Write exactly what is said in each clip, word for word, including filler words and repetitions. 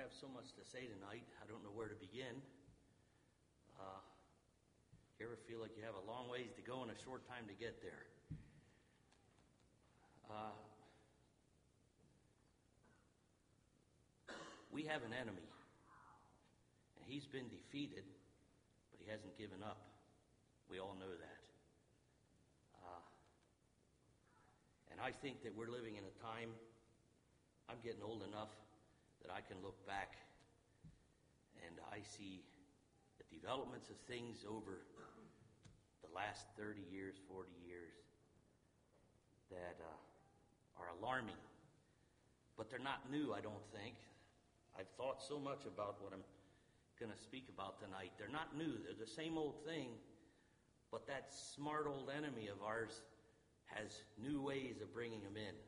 have so much to say tonight, I don't know where to begin. Uh, you ever feel like you have a long ways to go and a short time to get there? Uh, we have an enemy, and he's been defeated, but he hasn't given up. We all know that. Uh, and I think that we're living in a time, I'm getting old enough that I can look back and I see the developments of things over the last thirty years, forty years that uh, are alarming. But they're not new, I don't think. I've thought so much about what I'm going to speak about tonight. They're not new. They're the same old thing, but that smart old enemy of ours has new ways of bringing them in,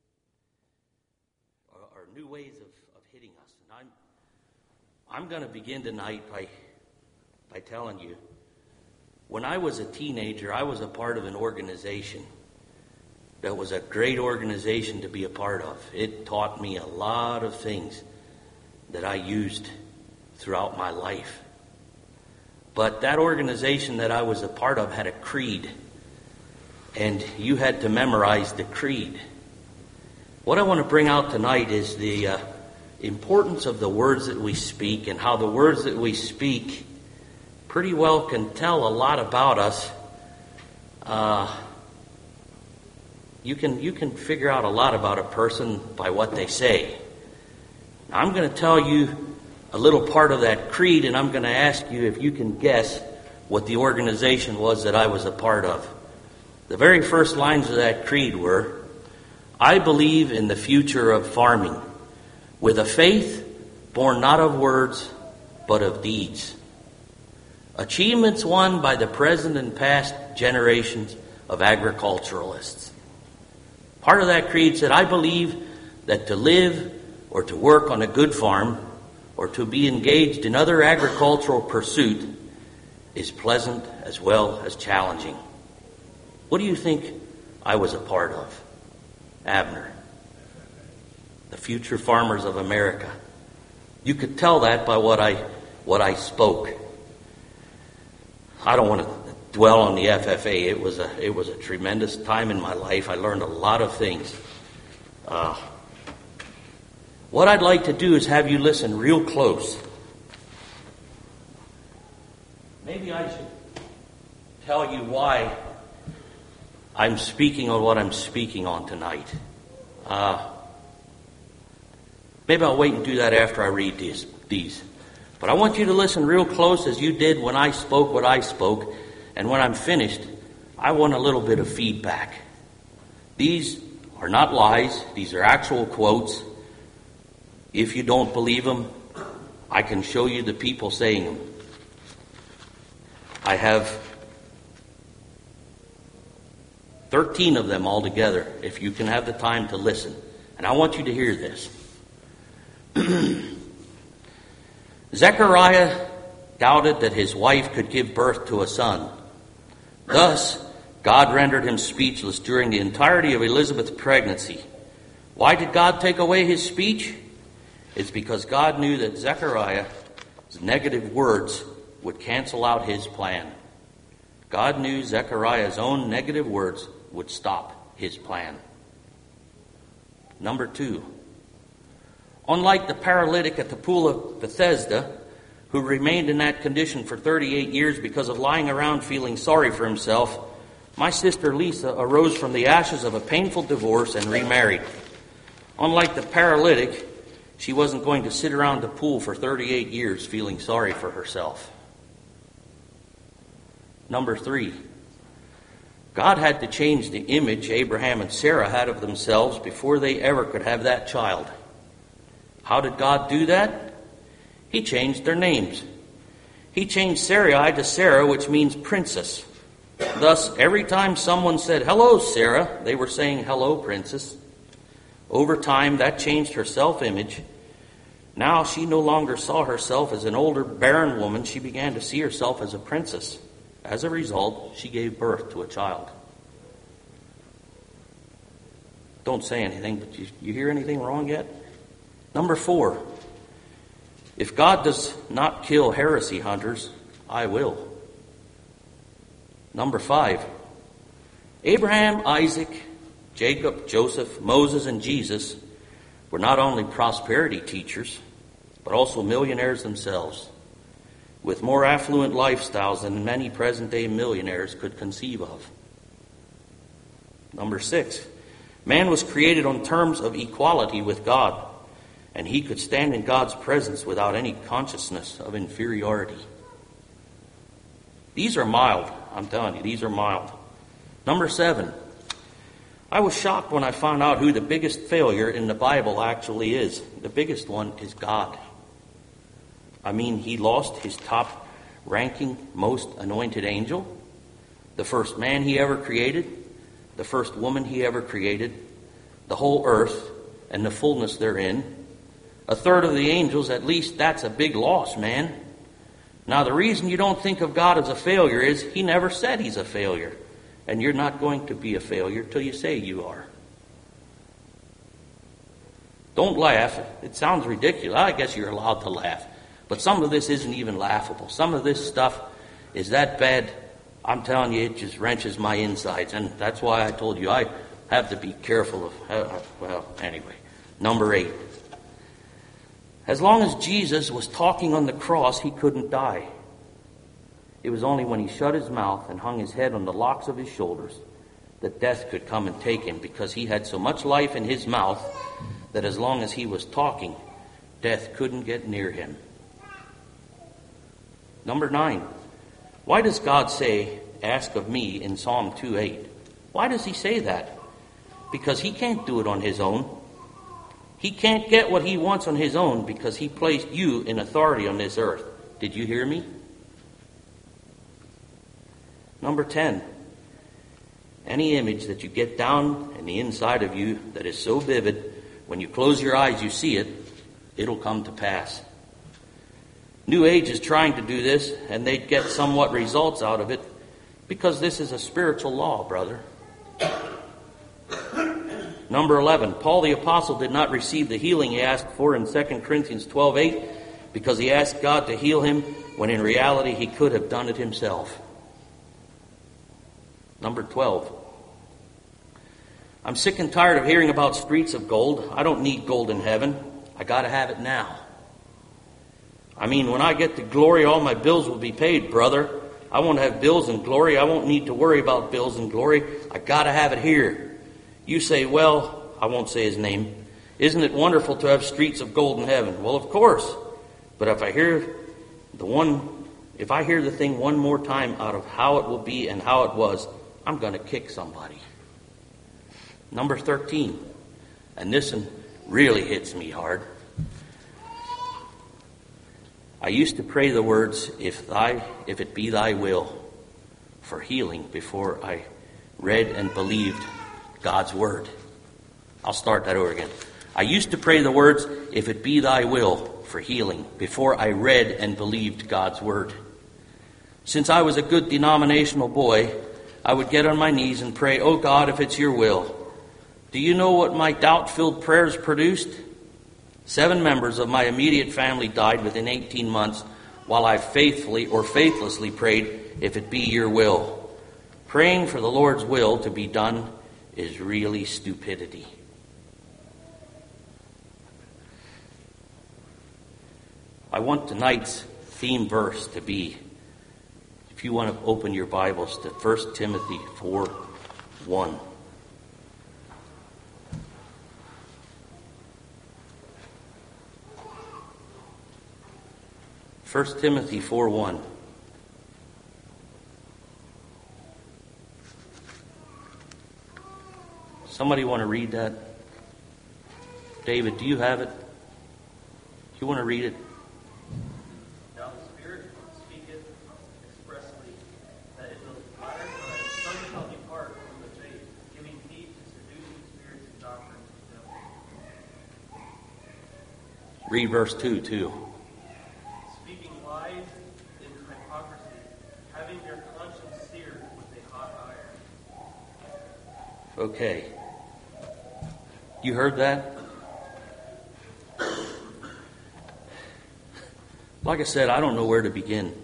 or, or new ways of, of hitting us. And I'm I'm going to begin tonight by by telling you, when I was a teenager, I was a part of an organization that was a great organization to be a part of. It taught me a lot of things that I used throughout my life. But that organization that I was a part of had a creed, and you had to memorize the creed. What I want to bring out tonight is the uh, importance of the words that we speak, and how the words that we speak pretty well can tell a lot about us. Uh, you can you can figure out a lot about a person by what they say. Now, I'm going to tell you a little part of that creed, and I'm going to ask you if you can guess what the organization was that I was a part of. The very first lines of that creed were, I believe in the future of farming, with a faith born not of words, but of deeds. Achievements won by the present and past generations of agriculturalists. Part of that creed said, I believe that to live or to work on a good farm or to be engaged in other agricultural pursuit is pleasant as well as challenging. What do you think I was a part of? Abner, the future farmers of America. You could tell that by what I what I spoke. I don't want to dwell on the F F A. It was a it was a tremendous time in my life. I learned a lot of things. Uh, what I'd like to do is have you listen real close. Maybe I should tell you why I'm speaking on what I'm speaking on tonight. Uh, maybe I'll wait and do that after I read these, these. But I want you to listen real close as you did when I spoke what I spoke. And when I'm finished, I want a little bit of feedback. These are not lies. These are actual quotes. If you don't believe them, I can show you the people saying them. I have thirteen of them altogether, if you can have the time to listen. And I want you to hear this. Zechariah doubted that his wife could give birth to a son. Thus, God rendered him speechless during the entirety of Elizabeth's pregnancy. Why did God take away his speech? It's because God knew that Zechariah's negative words would cancel out his plan. God knew Zechariah's own negative words would stop his plan. Number two, unlike the paralytic at the pool of Bethesda, who remained in that condition for thirty-eight years because of lying around feeling sorry for himself, my sister Lisa arose from the ashes of a painful divorce and remarried. Unlike the paralytic, she wasn't going to sit around the pool for thirty-eight years feeling sorry for herself. Number three, God had to change the image Abraham and Sarah had of themselves before they ever could have that child. How did God do that? He changed their names. He changed Sarai to Sarah, which means princess. Thus, every time someone said, hello, Sarah, they were saying, hello, princess. Over time, that changed her self-image. Now she no longer saw herself as an older, barren woman. She began to see herself as a princess. As a result, she gave birth to a child. Don't say anything, but you, you hear anything wrong yet? Number four, If God does not kill heresy hunters, I will. Number five, Abraham, Isaac, Jacob, Joseph, Moses, and Jesus were not only prosperity teachers, but also millionaires themselves, with more affluent lifestyles than many present-day millionaires could conceive of. Number six, man was created on terms of equality with God, and he could stand in God's presence without any consciousness of inferiority. These are mild, I'm telling you, these are mild. Number seven, I was shocked when I found out who the biggest failure in the Bible actually is. The biggest one is God. I mean, he lost his top-ranking, most anointed angel, the first man he ever created, the first woman he ever created, the whole earth and the fullness therein. A third of the angels, at least that's a big loss, man. Now, the reason you don't think of God as a failure is he never said he's a failure. And you're not going to be a failure till you say you are. Don't laugh. It sounds ridiculous. I guess you're allowed to laugh. But some of this isn't even laughable. Some of this stuff is that bad, I'm telling you, it just wrenches my insides. And that's why I told you I have to be careful of, uh, well, anyway. Number eight. As long as Jesus was talking on the cross, he couldn't die. It was only when he shut his mouth and hung his head on the locks of his shoulders that death could come and take him, because he had so much life in his mouth that as long as he was talking, death couldn't get near him. Number nine. Why does God say, ask of me in Psalm two eight? Why does he say that? Because he can't do it on his own. He can't get what he wants on his own because he placed you in authority on this earth. Did you hear me? Number ten. Any image that you get down in the inside of you that is so vivid, when you close your eyes you see it, it'll come to pass. New Age is trying to do this, and they'd get somewhat results out of it, because this is a spiritual law, brother. Number eleven, Paul the Apostle did not receive the healing he asked for in Second Corinthians twelve eight because he asked God to heal him when in reality he could have done it himself. Number twelve, I'm sick and tired of hearing about streets of gold. I don't need gold in heaven. I got to have it now. I mean, when I get to glory, all my bills will be paid, brother. I won't have bills in glory. I won't need to worry about bills in glory. I got to have it here. You say, well, I won't say his name. Isn't it wonderful to have streets of gold in heaven? Well, of course. But if I hear the one, if I hear the thing one more time out of how it will be and how it was, I'm going to kick somebody. Number thirteen, and this one really hits me hard. I used to pray the words, if thy, if it be thy will, for healing before I read and believed God's word. I'll start that over again. I used to pray the words, if it be thy will, for healing before I read and believed God's word. Since I was a good denominational boy, I would get on my knees and pray, oh God, if it's your will. Do you know what my doubt-filled prayers produced? Seven members of my immediate family died within eighteen months while I faithfully or faithlessly prayed, if it be your will. Praying for the Lord's will to be done is really stupidity. I want tonight's theme verse to be, if you want to open your Bibles to First Timothy four one. First Timothy four one. Somebody want to read that? David, do you have it? You want to read it? Now the Spirit speaketh expressly that in the latter times some shall depart from the faith, giving heed to seducing spirits and doctrines of devils. Read verse two too. Speaking lies in hypocrisy, having their conscience seared with a hot iron. Okay. You heard that? Like I said, I don't know where to begin.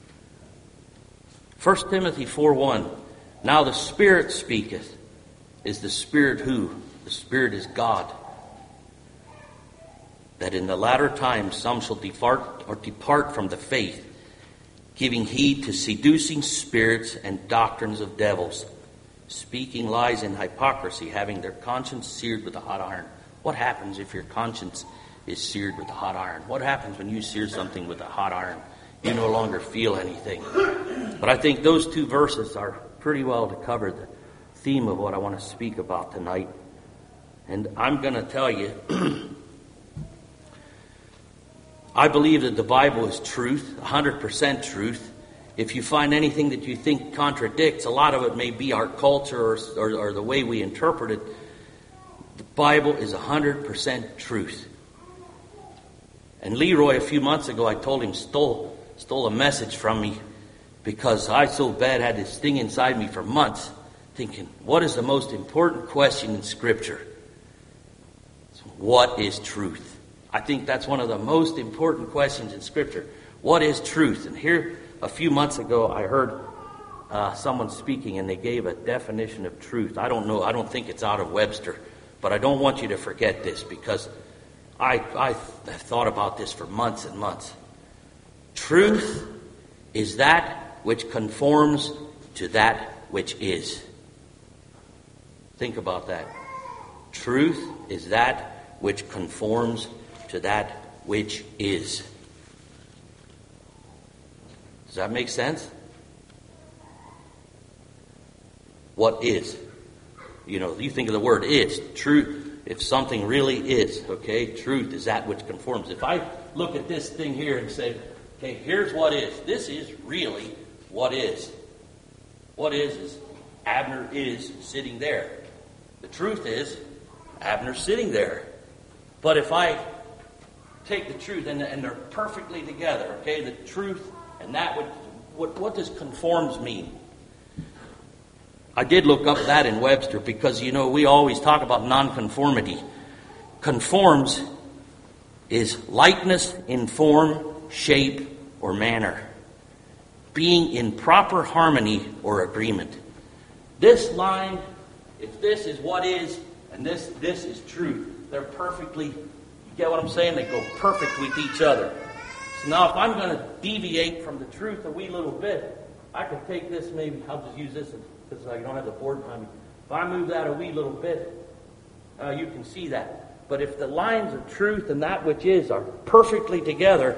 First Timothy four one. Now the Spirit speaketh. Is the Spirit who? The Spirit is God. That in the latter times some shall depart or depart from the faith, giving heed to seducing spirits and doctrines of devils, speaking lies in hypocrisy, having their conscience seared with a hot iron. What happens if your conscience is seared with a hot iron? What happens when you sear something with a hot iron? You no longer feel anything. But I think those two verses are pretty well to cover the theme of what I want to speak about tonight. And I'm going to tell you, I believe that the Bible is truth, one hundred percent truth. If you find anything that you think contradicts, a lot of it may be our culture or, or, or the way we interpret it. The Bible is one hundred percent truth. And Leroy, a few months ago, I told him, stole, stole a message from me because I so bad had this thing inside me for months, thinking, what is the most important question in Scripture? What is truth? I think that's one of the most important questions in Scripture. What is truth? And here, a few months ago, I heard uh, someone speaking, and they gave a definition of truth. I don't know. I don't think it's out of Webster, but I don't want you to forget this because I, I have thought about this for months and months. Truth is that which conforms to that which is. Think about that. Truth is that which conforms to that which is. Does that make sense? What is? You know, you think of the word is. Truth. If something really is, okay, truth is that which conforms. If I look at this thing here and say, okay, here's what is. This is really what is. What is is Abner is sitting there. The truth is Abner's sitting there. But if I take the truth and, and they're perfectly together, okay, the truth and that which, what, what does conforms mean? I did look up that in Webster because, you know, we always talk about nonconformity. Conforms is likeness in form, shape, or manner. Being in proper harmony or agreement. This line, if this is what is, and this this is truth, they're perfectly, you get what I'm saying? They go perfect with each other. So now if I'm going to deviate from the truth a wee little bit, I could take this maybe, I'll just use this because I don't have the board behind me. If I move that a wee little bit, uh, you can see that. But if the lines of truth and that which is are perfectly together,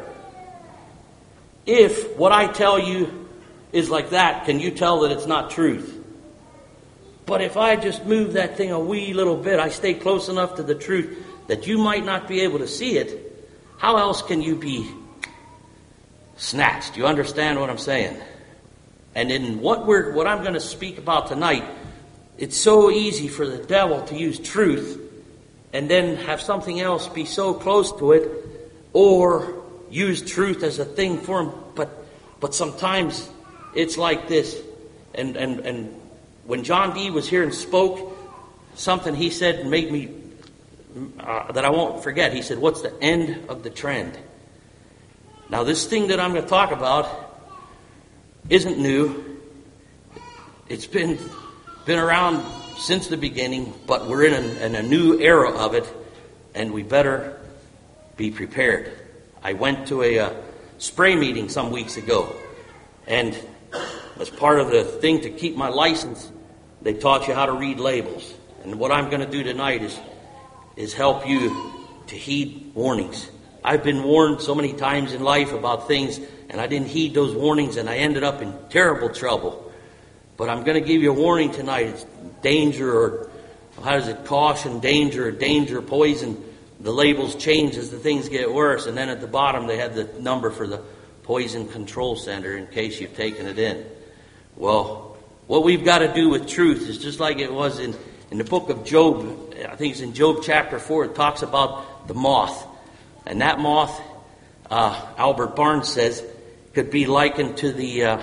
if what I tell you is like that, can you tell that it's not truth? But if I just move that thing a wee little bit, I stay close enough to the truth that you might not be able to see it, how else can you be snatched? You understand what I'm saying? And in what we're, what I'm going to speak about tonight, it's so easy for the devil to use truth and then have something else be so close to it, or use truth as a thing for him. But but sometimes it's like this. And and and when John Dee was here and spoke, something he said made me uh, that I won't forget. He said, "What's the end of the trend?" Now, this thing that I'm going to talk about isn't new. It's been been around since the beginning, but we're in a, in a new era of it, and we better be prepared. I went to a uh, spray meeting some weeks ago, and as part of the thing to keep my license, they taught you how to read labels. And what I'm going to do tonight is is help you to heed warnings. I've been warned so many times in life about things, and I didn't heed those warnings, and I ended up in terrible trouble. But I'm going to give you a warning tonight. It's danger, or how does it, caution, danger, danger, poison. The labels change as the things get worse, and then at the bottom they have the number for the Poison Control Center in case you've taken it in. Well, what we've got to do with truth is just like it was in, in the book of Job. I think it's in Job chapter four. It talks about the moth. And that moth, uh, Albert Barnes says, could be likened to the, uh,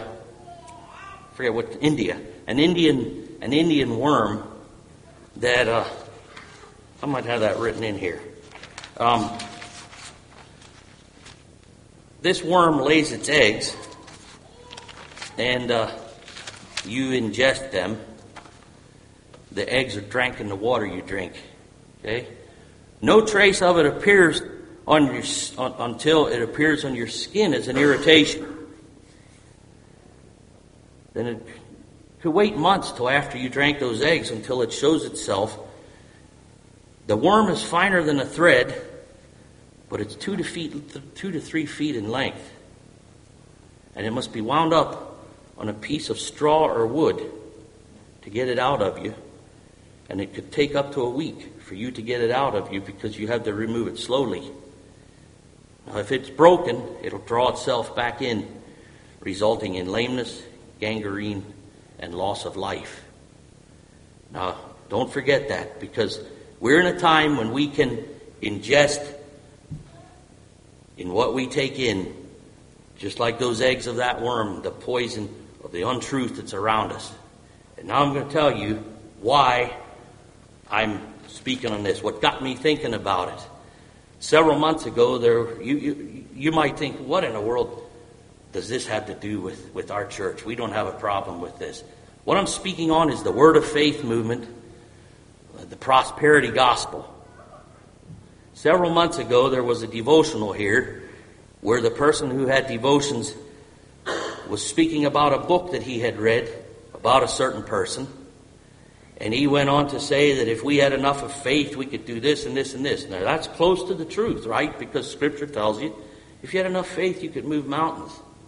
I forget what, India. An Indian, an Indian worm that, uh, I might have that written in here. Um, this worm lays its eggs, and uh, you ingest them. The eggs are drank in the water you drink. Okay? No trace of it appears on your on, until it appears on your skin as an irritation. Then it could wait months till after you drank those eggs until it shows itself. The worm is finer than a thread, but it's two to feet, two to three feet in length, and it must be wound up on a piece of straw or wood to get it out of you. And it could take up to a week for you to get it out of you because you have to remove it slowly. Now, if it's broken, it'll draw itself back in, resulting in lameness, gangrene, and loss of life. Now, don't forget that, because we're in a time when we can ingest in what we take in, just like those eggs of that worm, the poison of the untruth that's around us. And now I'm going to tell you why I'm speaking on this, what got me thinking about it. Several months ago, there you, you you might think, what in the world does this have to do with, with our church? We don't have a problem with this. What I'm speaking on is the Word of Faith movement, the prosperity gospel. Several months ago, there was a devotional here where the person who had devotions was speaking about a book that he had read about a certain person. And he went on to say that if we had enough of faith, we could do this and this and this. Now, that's close to the truth, right? Because Scripture tells you, if you had enough faith, you could move mountains.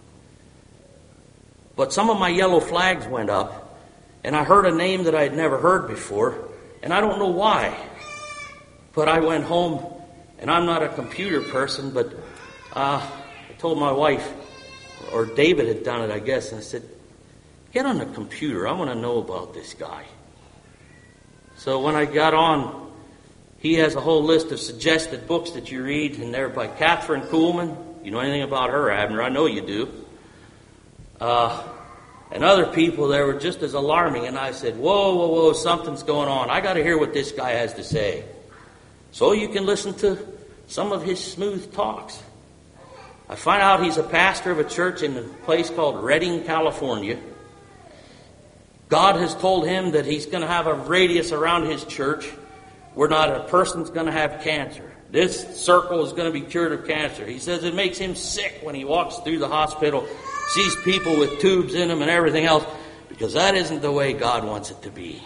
But some of my yellow flags went up, and I heard a name that I had never heard before, and I don't know why. But I went home, and I'm not a computer person, but uh, I told my wife, or David had done it, I guess, and I said, get on the computer. I want to know about this guy. So when I got on, he has a whole list of suggested books that you read, and they're by Catherine Kuhlman. You know anything about her, Abner? I know you do. Uh, and other people there were just as alarming, and I said, whoa, whoa, whoa, something's going on. I got to hear what this guy has to say. So you can listen to some of his smooth talks. I find out he's a pastor of a church in a place called Redding, California. God has told him that he's going to have a radius around his church where not a person's going to have cancer. This circle is going to be cured of cancer. He says it makes him sick when he walks through the hospital, sees people with tubes in them and everything else, because that isn't the way God wants it to be.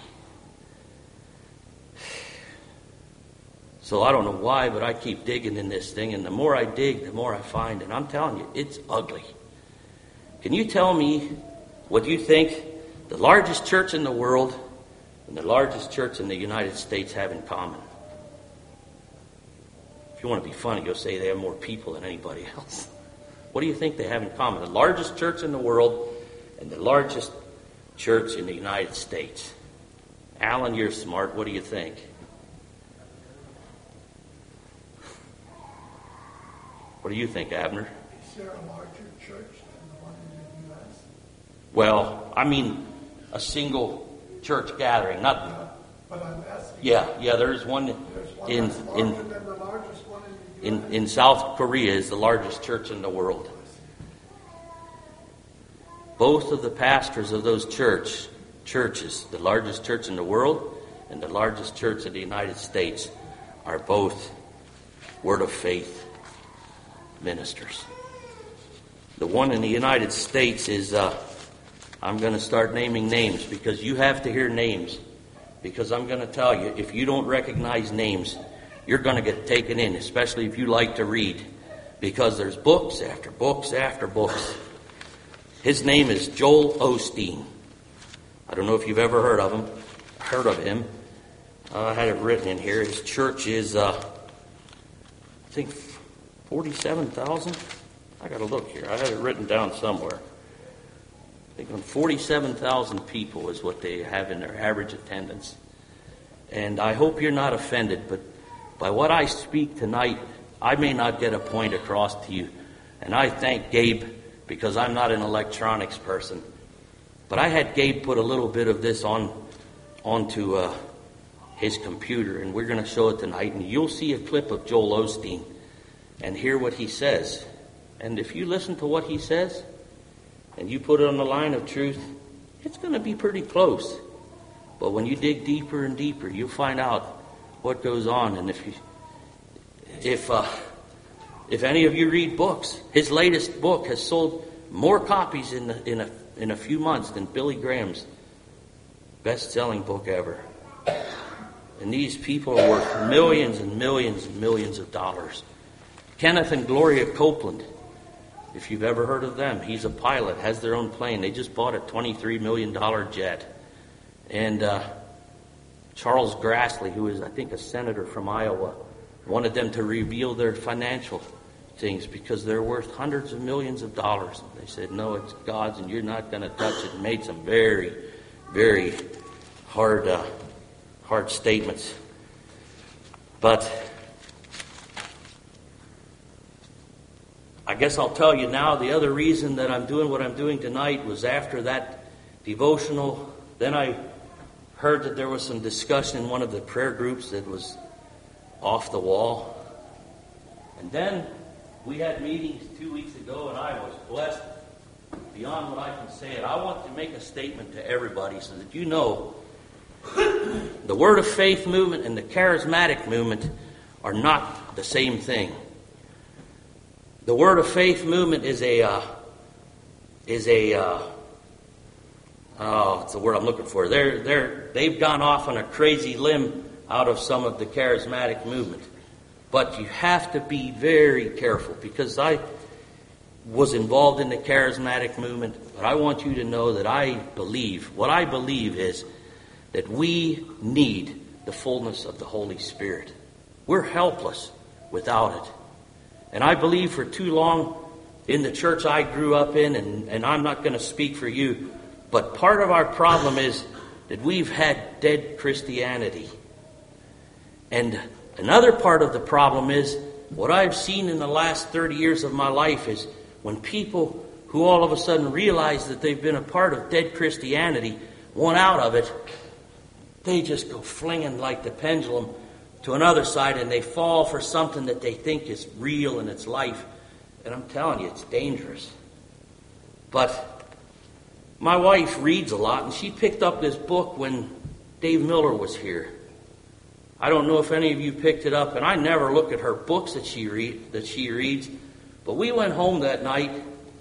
So I don't know why, but I keep digging in this thing, and the more I dig, the more I find, and I'm telling you, it's ugly. Can you tell me what you think the largest church in the world and the largest church in the United States have in common? If you want to be funny, you'll say they have more people than anybody else. What do you think they have in common? The largest church in the world and the largest church in the United States. Alan, you're smart. What do you think? What do you think, Abner? Is there a larger church than the one in the U S? Well, I mean a single church gathering, not. Yeah, but I'm asking. Yeah, yeah. There's one, There's one in that's in larger than the largest one in the U S? in in South Korea is the largest church in the world. Both of the pastors of those church churches, the largest church in the world and the largest church in the United States, are both Word of Faith ministers. The one in the United States is, uh, I'm going to start naming names because you have to hear names. Because I'm going to tell you, if you don't recognize names, you're going to get taken in, especially if you like to read. Because there's books after books after books. His name is Joel Osteen. I don't know if you've ever heard of him. Heard of him. Uh, I had it written in here. His church is, uh, I think, forty-seven thousand? I got to look here. I had it written down somewhere. I think forty-seven thousand people is what they have in their average attendance. And I hope you're not offended, but by what I speak tonight, I may not get a point across to you. And I thank Gabe, because I'm not an electronics person. But I had Gabe put a little bit of this on onto uh, his computer, and we're going to show it tonight. And you'll see a clip of Joel Osteen and hear what he says. And if you listen to what he says, and you put it on the line of truth, it's going to be pretty close. But when you dig deeper and deeper, you'll find out what goes on. And if you, if uh, if any of you read books, his latest book has sold more copies in the, in a in a few months than Billy Graham's best-selling book ever. And these people are worth millions and millions and millions of dollars. Kenneth and Gloria Copeland, if you've ever heard of them, he's a pilot, has their own plane. They just bought a twenty-three million dollars jet. And uh, Charles Grassley, who is, I think, a senator from Iowa, wanted them to reveal their financial things because they're worth hundreds of millions of dollars. They said, no, it's God's and you're not going to touch it. And made some very, very hard, uh, hard statements. But I guess I'll tell you now, the other reason that I'm doing what I'm doing tonight was after that devotional. Then I heard that there was some discussion in one of the prayer groups that was off the wall. And then we had meetings two weeks ago, and I was blessed beyond what I can say. And I want to make a statement to everybody so that you know the Word of Faith movement and the charismatic movement are not the same thing. The Word of Faith movement is a uh, is a uh, oh, it's the word I'm looking for. They're they're they've gone off on a crazy limb out of some of the charismatic movement, but you have to be very careful because I was involved in the charismatic movement. But I want you to know that I believe what I believe is that we need the fullness of the Holy Spirit. We're helpless without it. And I believe for too long in the church I grew up in, and, and I'm not going to speak for you, but part of our problem is that we've had dead Christianity. And another part of the problem is what I've seen in the last thirty years of my life is when people who all of a sudden realize that they've been a part of dead Christianity, want out of it, they just go flinging like the pendulum to another side, and they fall for something that they think is real in its life. And I'm telling you, it's dangerous. But my wife reads a lot, and she picked up this book when Dave Miller was here. I don't know if any of you picked it up, and I never look at her books that she read that she reads. But we went home that night,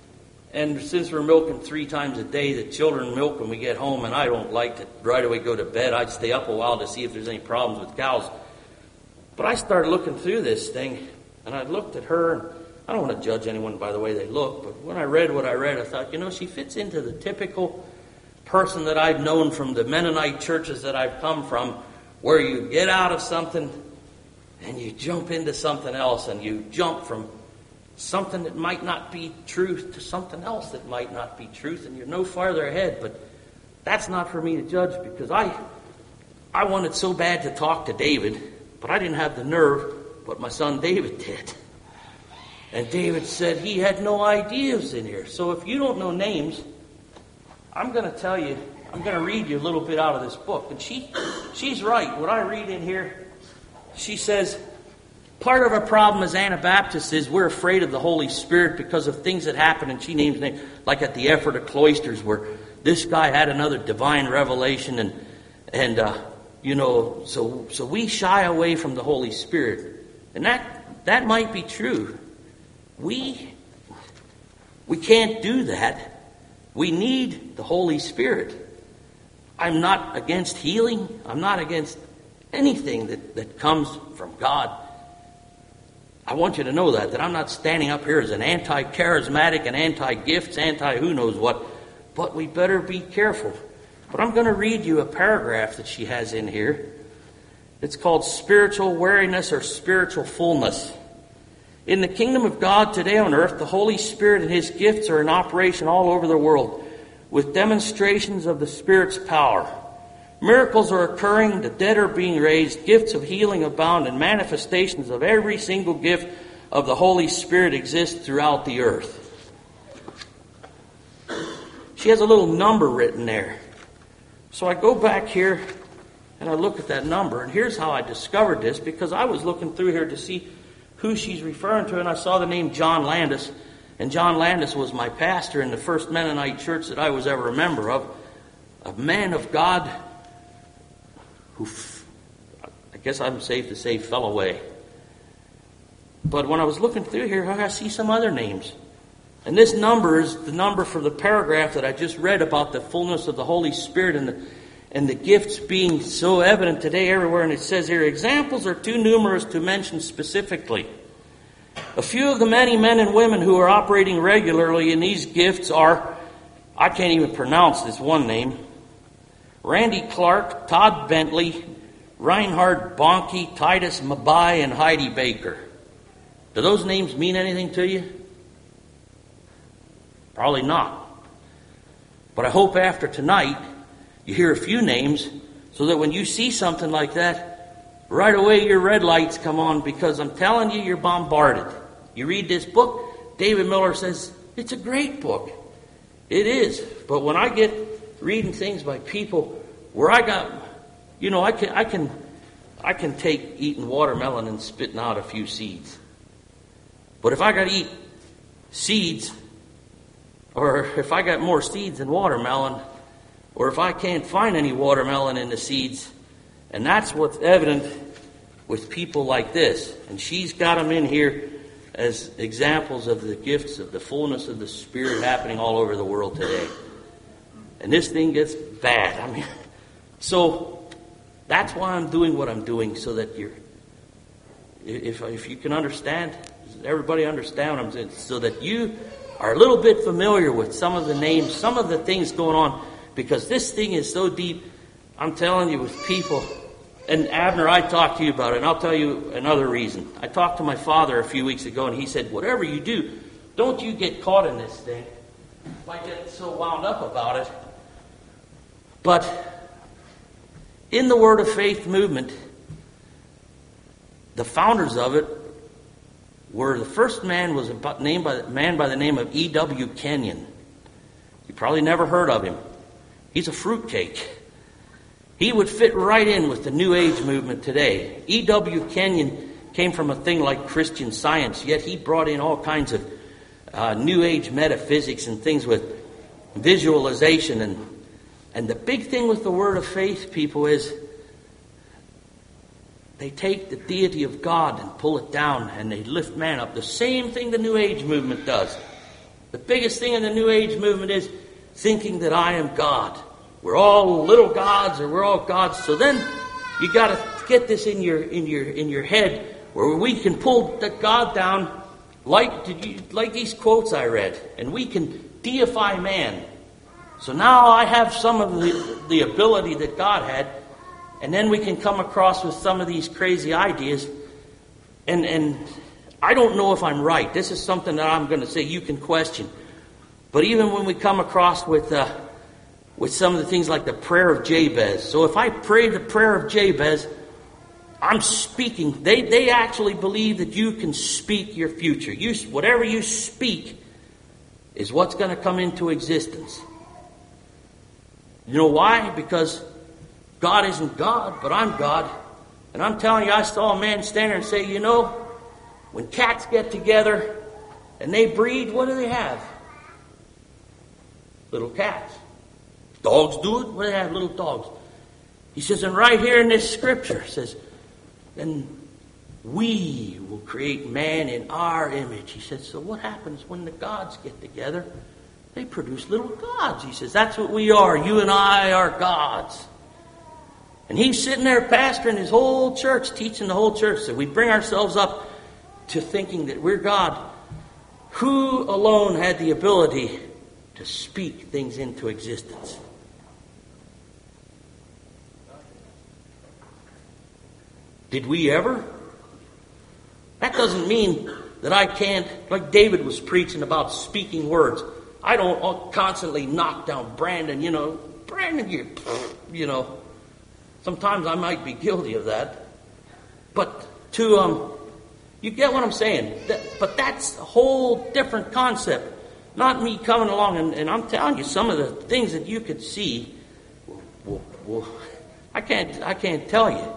and since we're milking three times a day, the children milk when we get home, and I don't like to right away go to bed. I'd stay up a while to see if there's any problems with cows. But I started looking through this thing, and I looked at her, and I don't want to judge anyone by the way they look, but when I read what I read, I thought, you know, she fits into the typical person that I've known from the Mennonite churches that I've come from, where you get out of something and you jump into something else, and you jump from something that might not be truth to something else that might not be truth, and you're no farther ahead. But that's not for me to judge, because I, I wanted so bad to talk to David, but I didn't have the nerve, but my son David did. And David said he had no ideas in here. So if you don't know names, I'm going to tell you, I'm going to read you a little bit out of this book. And she, she's right. What I read in here, she says, part of our problem as Anabaptists is we're afraid of the Holy Spirit because of things that happen. And she names names, like at the Ephrata Cloisters, where this guy had another divine revelation. And, and uh, you know, so so we shy away from the Holy Spirit. And that that might be true. We, we can't do that. We need the Holy Spirit. I'm not against healing. I'm not against anything that, that comes from God. I want you to know that, that I'm not standing up here as an anti-charismatic and anti-gifts, anti-who knows what, but we better be careful. But I'm going to read you a paragraph that she has in here. It's called Spiritual Wariness or Spiritual Fullness. In the kingdom of God today on earth, the Holy Spirit and His gifts are in operation all over the world, with demonstrations of the Spirit's power. Miracles are occurring, the dead are being raised, gifts of healing abound, and manifestations of every single gift of the Holy Spirit exist throughout the earth. She has a little number written there. So I go back here and I look at that number, and here's how I discovered this, because I was looking through here to see who she's referring to, and I saw the name John Landis, And John Landis was my pastor in the first Mennonite church that I was ever a member of. A man of God who, I guess I'm safe to say, fell away. But when I was looking through here, I see some other names. And this number is the number for the paragraph that I just read about the fullness of the Holy Spirit and the, and the gifts being so evident today everywhere. And it says here, examples are too numerous to mention specifically. A few of the many men and women who are operating regularly in these gifts are, I can't even pronounce this one name, Randy Clark, Todd Bentley, Reinhard Bonnke, Titus Mabai, and Heidi Baker. Do those names mean anything to you? Probably not. But I hope after tonight you hear a few names so that when you see something like that, right away your red lights come on, because I'm telling you, you're bombarded. You read this book, David Miller says, it's a great book. It is. But when I get reading things by people where I got, you know, I can, I can, I can take eating watermelon and spitting out a few seeds. But if I got to eat seeds, or if I got more seeds than watermelon, or if I can't find any watermelon in the seeds, and that's what's evident with people like this. And she's got them in here as examples of the gifts of the fullness of the Spirit happening all over the world today. And this thing gets bad. I mean, so that's why I'm doing what I'm doing, so that you're, if if you can understand, everybody understand what I'm saying, so that you are a little bit familiar with some of the names, some of the things going on, because this thing is so deep. I'm telling you, with people, and Abner, I talked to you about it, and I'll tell you another reason. I talked to my father a few weeks ago, and he said, whatever you do, don't you get caught in this thing. I get so wound up about it. But in the Word of Faith movement, the founders of it were, the first man was a named by, man by the name of E W Kenyon. You probably never heard of him. He's a fruitcake. He would fit right in with the New Age movement today. E W Kenyon came from a thing like Christian Science, yet he brought in all kinds of uh, New Age metaphysics and things with visualization. And, and the big thing with the Word of Faith, people, is they take the deity of God and pull it down, and they lift man up. The same thing the New Age movement does. The biggest thing in the New Age movement is thinking that I am God. We're all little gods, or we're all gods. So then you got to get this in your in your in your head, where we can pull the God down, like did you, like these quotes I read, and we can deify man. So now I have some of the, the ability that God had, and then we can come across with some of these crazy ideas, and and I don't know if I'm right. This is something that I'm going to say you can question. But even when we come across with uh, with some of the things like the prayer of Jabez. So if I pray the prayer of Jabez, I'm speaking. They they actually believe that you can speak your future. You whatever you speak is what's going to come into existence. You know why? Because God isn't God, but I'm God. And I'm telling you, I saw a man stand there and say, you know, when cats get together and they breed, what do they have? Little cats. Dogs do it? What do they have? Little dogs. He says, and right here in this scripture, it says, then we will create man in our image. He says, so what happens when the gods get together? They produce little gods. He says, that's what we are. You and I are gods. And he's sitting there pastoring his whole church, teaching the whole church that we bring ourselves up to thinking that we're God. Who alone had the ability to speak things into existence? Did we ever? That doesn't mean that I can't, like David was preaching about speaking words. I don't constantly knock down Brandon, you know, Brandon, you, you know. Sometimes I might be guilty of that. But to, um, you get what I'm saying. That, but that's a whole different concept. Not me coming along, and, and I'm telling you, some of the things that you could see, well, well, I can't, I can't tell you.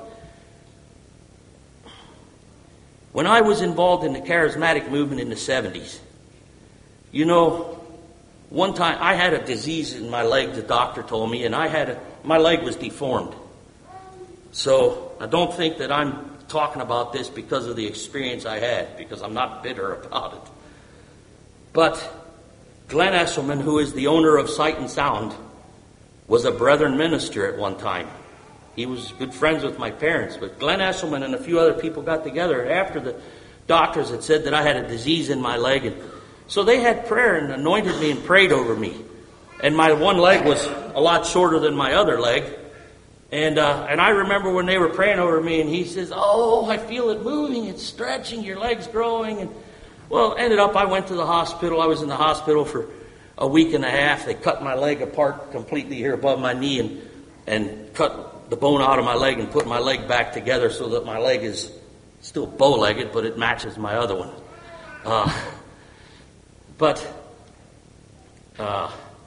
When I was involved in the charismatic movement in the seventies, You know, one time I had a disease in my leg, the doctor told me, and I had a, my leg was deformed. So I don't think that I'm talking about this because of the experience I had, because I'm not bitter about it. But Glenn Esselman, who is the owner of Sight and Sound, was a Brethren minister at one time. He was good friends with my parents. But Glenn Esselman and a few other people got together after the doctors had said that I had a disease in my leg. And so they had prayer and anointed me and prayed over me. And my one leg was a lot shorter than my other leg. And uh, and I remember when they were praying over me, and he says, "Oh, I feel it moving, it's stretching, your leg's growing." And well, ended up I went to the hospital. I was in the hospital for a week and a half. They cut my leg apart completely here above my knee and and cut the bone out of my leg and put my leg back together so that my leg is still bow-legged, but it matches my other one. Uh, but uh,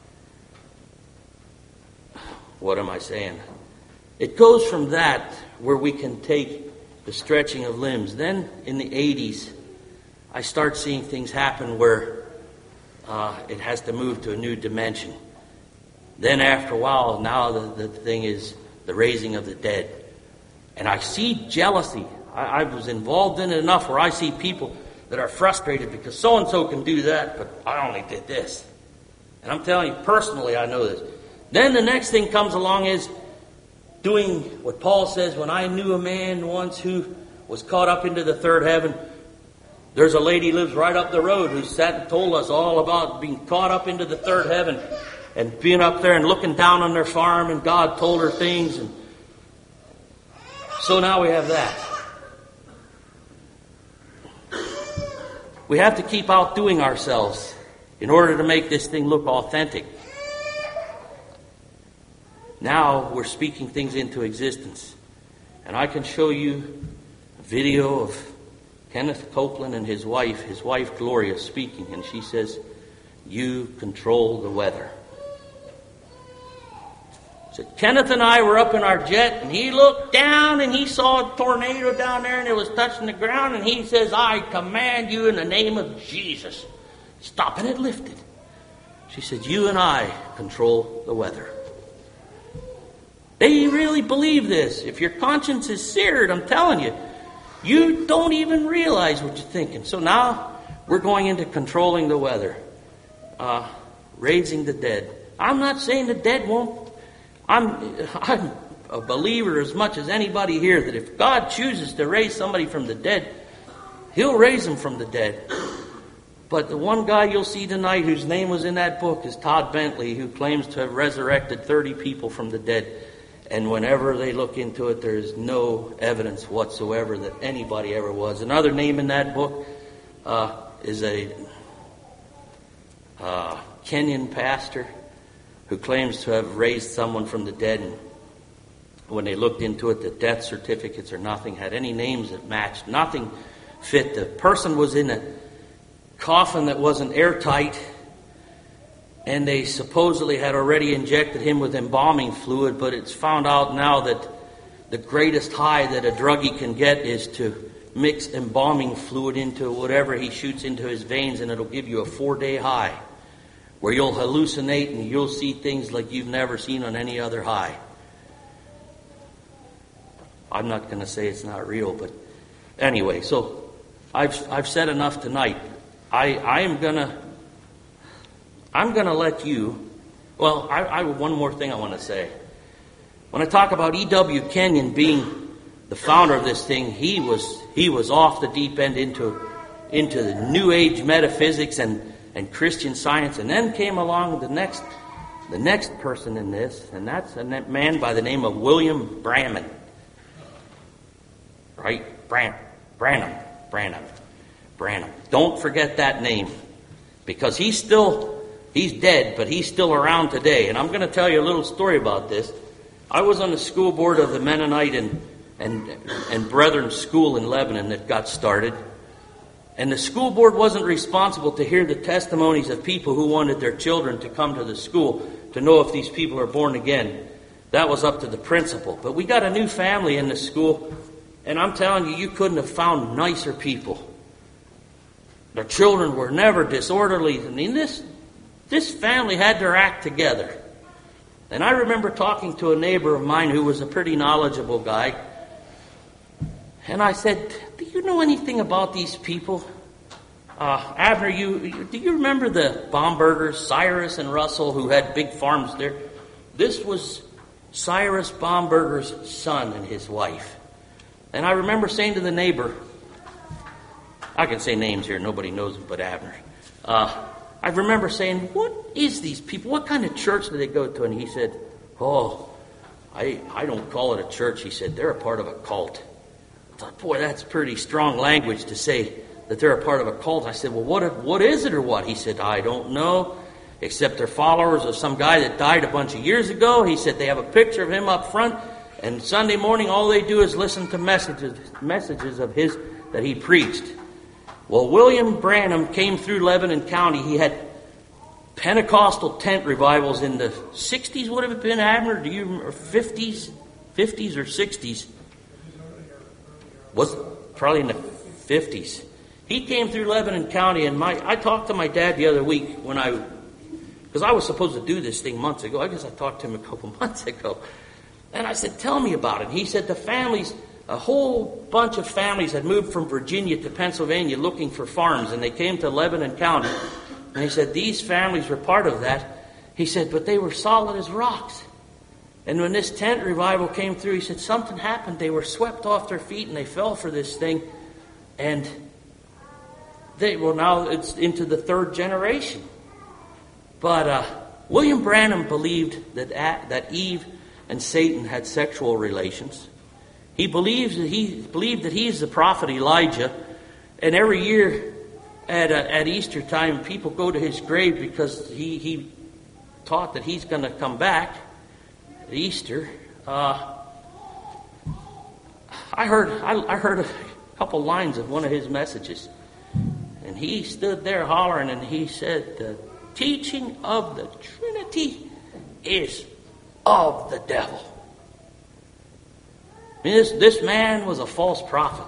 what am I saying? It goes from that, where we can take the stretching of limbs. Then in the eighties, I start seeing things happen where uh, it has to move to a new dimension. Then after a while, now the, the thing is the raising of the dead. And I see jealousy. I, I was involved in it enough where I see people that are frustrated because so-and-so can do that, but I only did this. And I'm telling you, personally, I know this. Then the next thing comes along is doing what Paul says, when I knew a man once who was caught up into the third heaven. There's a lady who lives right up the road who sat and told us all about being caught up into the third heaven and being up there and looking down on their farm, and God told her things. And so now we have that. We have to keep outdoing ourselves in order to make this thing look authentic. Now we're speaking things into existence. And I can show you a video of Kenneth Copeland and his wife, his wife Gloria, speaking. And she says, "You control the weather." So Kenneth and I were up in our jet, and he looked down and he saw a tornado down there and it was touching the ground, and he says, "I command you in the name of Jesus, stop," and it lifted. She said, "You and I control the weather." They really believe this. If your conscience is seared, I'm telling you, you don't even realize what you're thinking. So now we're going into controlling the weather, uh, raising the dead. I'm not saying the dead won't. I'm, I'm a believer as much as anybody here that if God chooses to raise somebody from the dead, He'll raise them from the dead. But the one guy you'll see tonight whose name was in that book is Todd Bentley, who claims to have resurrected thirty people from the dead. And whenever they look into it, there is no evidence whatsoever that anybody ever was. Another name in that book uh, is a uh, Kenyan pastor who claims to have raised someone from the dead. And when they looked into it, the death certificates or nothing had any names that matched. Nothing fit. The person was in a coffin that wasn't airtight, and they supposedly had already injected him with embalming fluid, but it's found out now that the greatest high that a druggie can get is to mix embalming fluid into whatever he shoots into his veins, and it'll give you a four-day high where you'll hallucinate and you'll see things like you've never seen on any other high. I'm not going to say it's not real, but anyway, so I've I've said enough tonight. I, I am going to I'm going to let you, well, I, I one more thing I want to say. When I talk about E W Kenyon being the founder of this thing, he was he was off the deep end into into the New Age metaphysics and, and Christian Science, and then came along the next the next person in this, and that's a man by the name of William Branham. Right? Bran, Branham, Branham, Branham. Don't forget that name, because he's still. He's dead, but he's still around today. And I'm going to tell you a little story about this. I was on the school board of the Mennonite and, and, and Brethren School in Lebanon that got started. And the school board wasn't responsible to hear the testimonies of people who wanted their children to come to the school to know if these people are born again. That was up to the principal. But we got a new family in the school, and I'm telling you, you couldn't have found nicer people. Their children were never disorderly. I mean, this, this family had their act together. And I remember talking to a neighbor of mine who was a pretty knowledgeable guy. And I said, do you know anything about these people? Uh, Abner, you, you do you remember the Baumbergers, Cyrus and Russell, who had big farms there? This was Cyrus Baumberger's son and his wife. And I remember saying to the neighbor, I can say names here, nobody knows them but Abner. Uh, I remember saying, what is these people? What kind of church do they go to? And he said, oh, I, I don't call it a church. He said, they're a part of a cult. I thought, boy, that's pretty strong language to say that they're a part of a cult. I said, well, what what is it or what? He said, I don't know, except they're followers of some guy that died a bunch of years ago. He said they have a picture of him up front, and Sunday morning all they do is listen to messages messages of his that he preached. Well, William Branham came through Lebanon County. He had Pentecostal tent revivals in the sixties, would have been, Abner? Do you remember? fifties? fifties or sixties? Was probably in the fifties. He came through Lebanon County, and my I talked to my dad the other week when I, because I was supposed to do this thing months ago. I guess I talked to him a couple months ago. And I said, tell me about it. And he said the families, a whole bunch of families had moved from Virginia to Pennsylvania looking for farms, and they came to Lebanon County. And he said these families were part of that. He said, but they were solid as rocks. And when this tent revival came through, he said something happened. They were swept off their feet and they fell for this thing. And they, well, now it's into the third generation. But uh, William Branham believed that that Eve and Satan had sexual relations. He believes that he believed that he is the prophet Elijah, and every year at uh, at Easter time, people go to his grave because he he taught that he's going to come back at Easter. Uh, I heard I, I heard a couple lines of one of his messages. And he stood there hollering and he said, the teaching of the Trinity is of the devil. I mean, this, this man was a false prophet.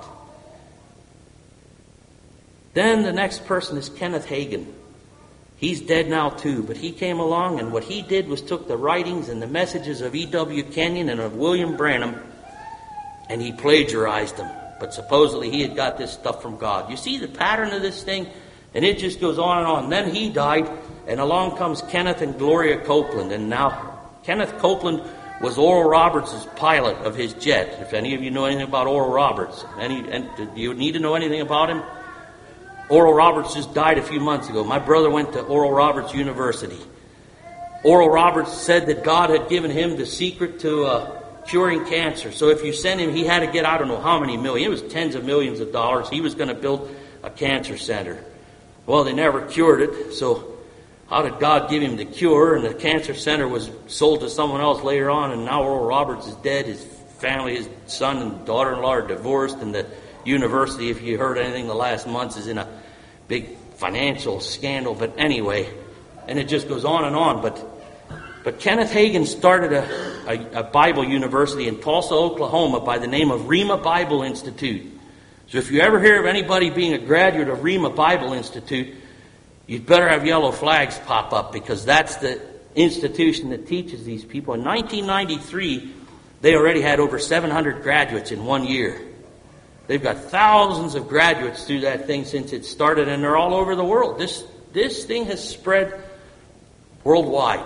Then the next person is Kenneth Hagin. He's dead now too, but he came along, and what he did was took the writings and the messages of E W Kenyon and of William Branham, and he plagiarized them. But supposedly he had got this stuff from God. You see the pattern of this thing? And it just goes on and on. And then he died, and along comes Kenneth and Gloria Copeland. And now Kenneth Copeland was Oral Roberts' pilot of his jet. If any of you know anything about Oral Roberts, any, and do you need to know anything about him? Oral Roberts just died a few months ago. My brother went to Oral Roberts University. Oral Roberts said that God had given him the secret to uh, curing cancer. So if you send him, he had to get, I don't know how many million. It was tens of millions of dollars. He was going to build a cancer center. Well, they never cured it. So how did God give him the cure? And the cancer center was sold to someone else later on. And now Oral Roberts is dead. His family, his son and daughter-in-law are divorced. And the university, if you heard anything the last months, is in a big financial scandal. But anyway, and it just goes on and on. But But Kenneth Hagin started a, a, a Bible university in Tulsa, Oklahoma by the name of Rhema Bible Institute. So if you ever hear of anybody being a graduate of Rhema Bible Institute, you'd better have yellow flags pop up, because that's the institution that teaches these people. In nineteen ninety-three, they already had over seven hundred graduates in one year. They've got thousands of graduates through that thing since it started, and they're all over the world. This, this thing has spread worldwide.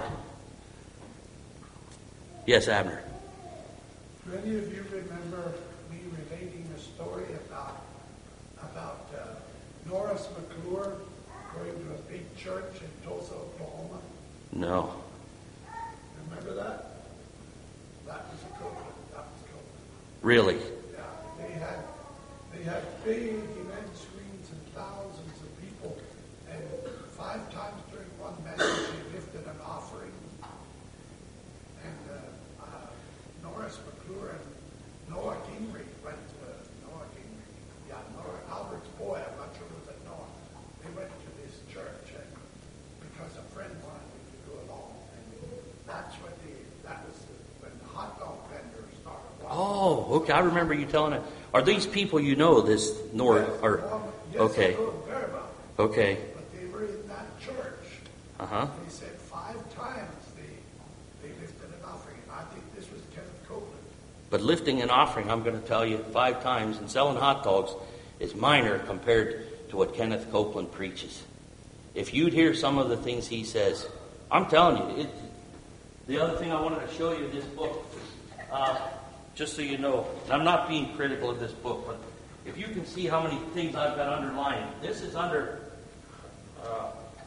Yes, Abner. Do any of you remember me relating a story about about uh, Norris McClure going to a big church in Tulsa, Oklahoma? No. Remember that? That was a Copeland. That was Copeland. Really? Yeah, they had they had big event screens and thousands of people, and five times during one message they lifted an offering. And uh, uh, Norris McClure and Noah Gingrich went to Noah Gingrich. Yeah, Noah Albert's boy. I'm not sure who was at Noah. They went to this church, and because a friend wanted them to go along, and that's what the that was the, when the hot dog vendor started. Oh, okay. I remember you telling it. Are these people you know? This Norris? Yes, Or um, yes, okay. I know them very well. Okay. But they were in that church. Uh-huh. They said five times they, they lifted an offering. And I think this was Kenneth Copeland. But lifting an offering, I'm going to tell you, five times, and selling hot dogs is minor compared to what Kenneth Copeland preaches. If you'd hear some of the things he says, I'm telling you, it, the other thing I wanted to show you in this book, uh, just so you know, and I'm not being critical of this book, but if you can see how many things I've got underlined, this is under uh,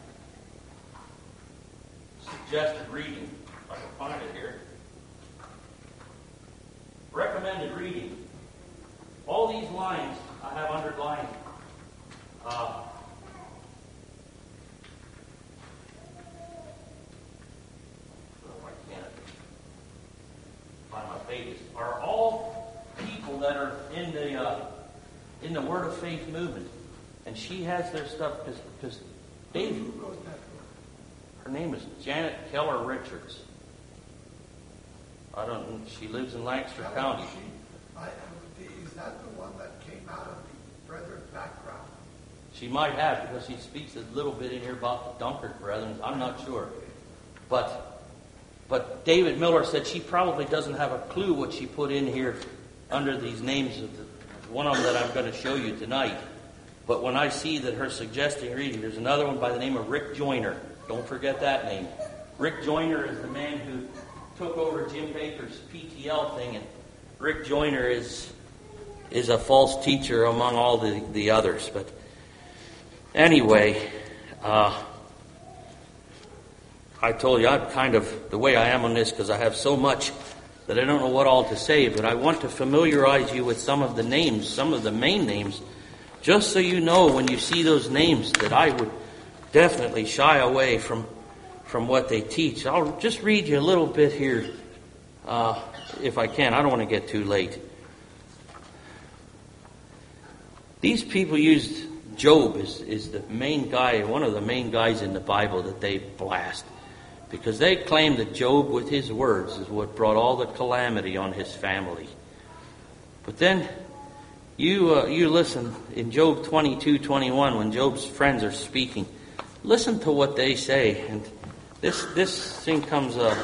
suggested reading. If I can find it here. Recommended reading. All these lines I have underlined. Uh, I can't find my pages. Are all people that are in the uh, in the Word of Faith movement, and she has their stuff because Dave. Who wrote that book? Her name is Janet Keller Richards. I don't. She lives in Lancaster That County. was she- I- Is that the one that came out of the Brethren background? She might have, because she speaks a little bit in here about the Dunkard brethren. I'm not sure. But but David Miller said she probably doesn't have a clue what she put in here under these names of the, one of them that I'm going to show you tonight. But when I see that her suggesting reading, there's another one by the name of Rick Joyner. Don't forget that name. Rick Joyner is the man who took over Jim Baker's P T L thing, and Rick Joyner is is a false teacher among all the, the others. But anyway, uh, I told you I'm kind of the way I am on this because I have so much that I don't know what all to say, but I want to familiarize you with some of the names, some of the main names, just so you know when you see those names that I would definitely shy away from from what they teach. I'll just read you a little bit here, uh, if I can. I don't want to get too late. These people used Job is, is the main guy, one of the main guys in the Bible that they blast, because they claim that Job, with his words, is what brought all the calamity on his family. But then you uh, you listen in Job twenty-two twenty-one when Job's friends are speaking. Listen to what they say, and this this thing comes uh,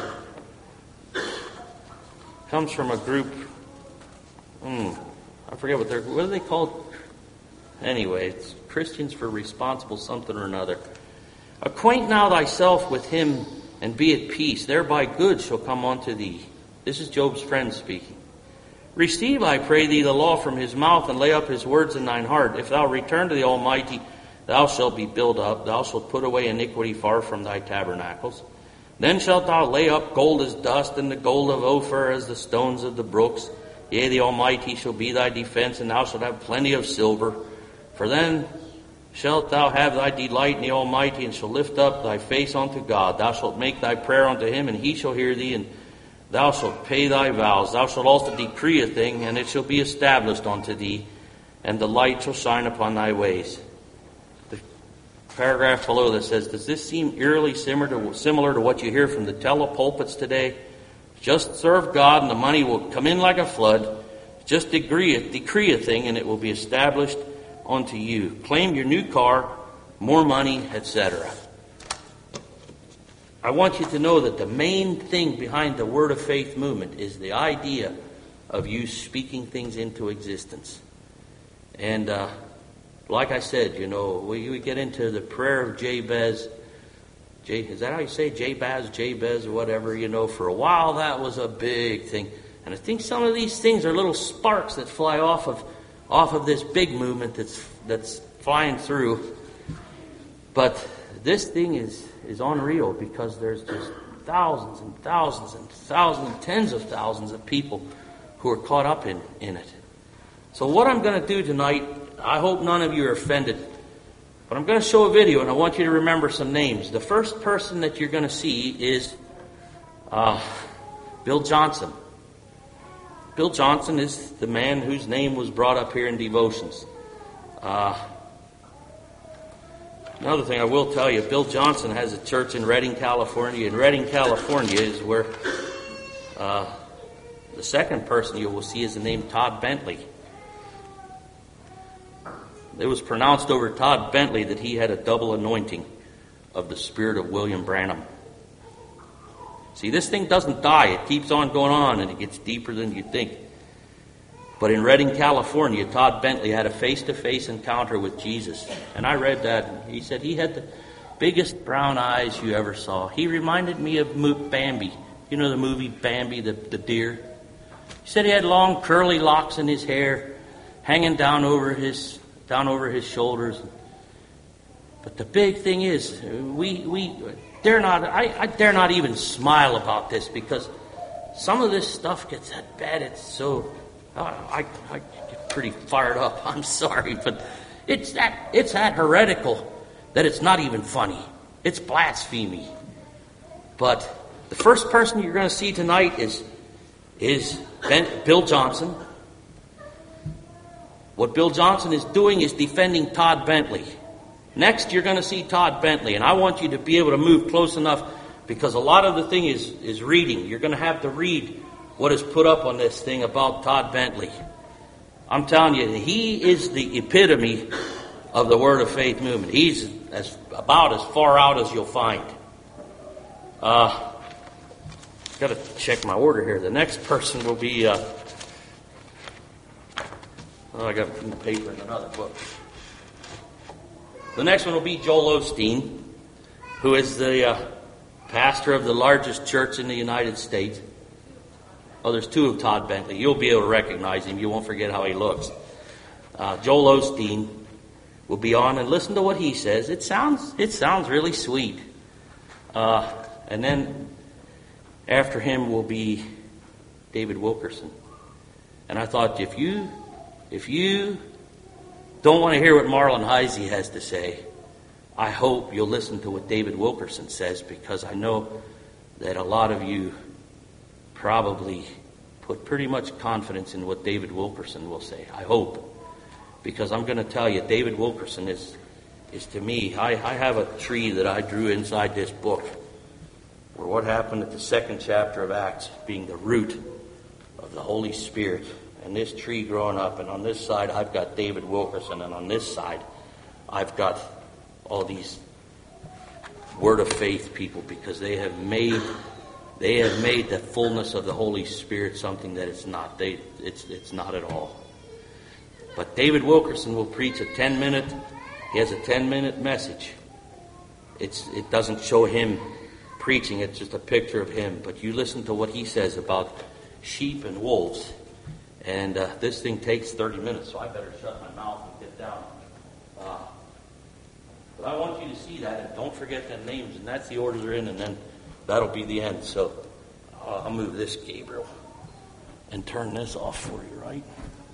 comes from a group. Hmm, I forget what they're what are they called. Anyway, it's Christians for Responsible something or another. Acquaint now thyself with him, and be at peace. Thereby good shall come unto thee. This is Job's friend speaking. Receive, I pray thee, the law from his mouth, and lay up his words in thine heart. If thou return to the Almighty, thou shalt be built up. Thou shalt put away iniquity far from thy tabernacles. Then shalt thou lay up gold as dust, and the gold of Ophir as the stones of the brooks. Yea, the Almighty shall be thy defense, and thou shalt have plenty of silver. For then shalt thou have thy delight in the Almighty, and shalt lift up thy face unto God. Thou shalt make thy prayer unto him, and he shall hear thee, and thou shalt pay thy vows. Thou shalt also decree a thing, and it shall be established unto thee, and the light shall shine upon thy ways. The paragraph below that says, does this seem eerily similar to, similar to what you hear from the telepulpits today? Just serve God, and the money will come in like a flood. Just decree a, decree a thing, and it will be established unto you. Claim your new car, more money, et cetera. I want you to know that the main thing behind the Word of Faith movement is the idea of you speaking things into existence. And uh, like I said, you know, we, we get into the prayer of Jabez. J, is that how you say Jabez, Jabez, or whatever? You know, for a while that was a big thing. And I think some of these things are little sparks that fly off of off of this big movement that's that's flying through. But this thing is, is unreal because there's just thousands and thousands and thousands and tens of thousands of people who are caught up in, in it. So what I'm going to do tonight, I hope none of you are offended, but I'm going to show a video and I want you to remember some names. The first person that you're going to see is uh, Bill Johnson. Bill Johnson is the man whose name was brought up here in devotions. Uh, another thing I will tell you, Bill Johnson has a church in Redding, California. And Redding, California is where uh, the second person you will see is the name Todd Bentley. it was pronounced over Todd Bentley that he had a double anointing of the spirit of William Branham. See, this thing doesn't die. It keeps on going on, and it gets deeper than you think. But in Redding, California, Todd Bentley had a face-to-face encounter with Jesus. And I read that, and he said he had the biggest brown eyes you ever saw. He reminded me of Bambi. You know the movie Bambi, the, the deer? He said he had long curly locks in his hair, hanging down over his down over his shoulders. But the big thing is, we we dare not. I, I dare not even smile about this, because some of this stuff gets that bad. It's so uh, I I get pretty fired up. I'm sorry, but it's that it's that heretical that it's not even funny. It's blasphemy. But the first person you're going to see tonight is is Ben, Bill Johnson. What Bill Johnson is doing is defending Todd Bentley. Next, you're going to see Todd Bentley, and I want you to be able to move close enough, because a lot of the thing is, is reading. You're going to have to read what is put up on this thing about Todd Bentley. I'm telling you, he is the epitome of the Word of Faith movement. He's as about as far out as you'll find. Uh, got to check my order here. The next person will be... Uh, oh, I got a paper in another book. The next one will be Joel Osteen, who is the uh, pastor of the largest church in the United States. Oh, there's two of Todd Bentley. You'll be able to recognize him. You won't forget how he looks. Uh, Joel Osteen will be on, and listen to what he says. It sounds it sounds really sweet. Uh, and then after him will be David Wilkerson. And I thought, if you if you don't want to hear what Marlon Heisey has to say, I hope you'll listen to what David Wilkerson says, because I know that a lot of you probably put pretty much confidence in what David Wilkerson will say. I hope. Because I'm going to tell you, David Wilkerson is, is to me, I, I have a tree that I drew inside this book, where what happened at the second chapter of Acts being the root of the Holy Spirit, and this tree growing up, and on this side I've got David Wilkerson, and on this side I've got all these Word of Faith people, because they have made they have made the fullness of the Holy Spirit something that it's not. They it's it's not at all. But David Wilkerson will preach a ten minute. He has a ten minute message. It's it doesn't show him preaching. It's just a picture of him. But you listen to what he says about sheep and wolves. And uh, this thing takes thirty minutes, so I better shut my mouth and get down. Uh, but I want you to see that, and don't forget the names, and that's the order they're in, and then that'll be the end. So uh, I'll move this, Gabriel, and turn this off for you, right?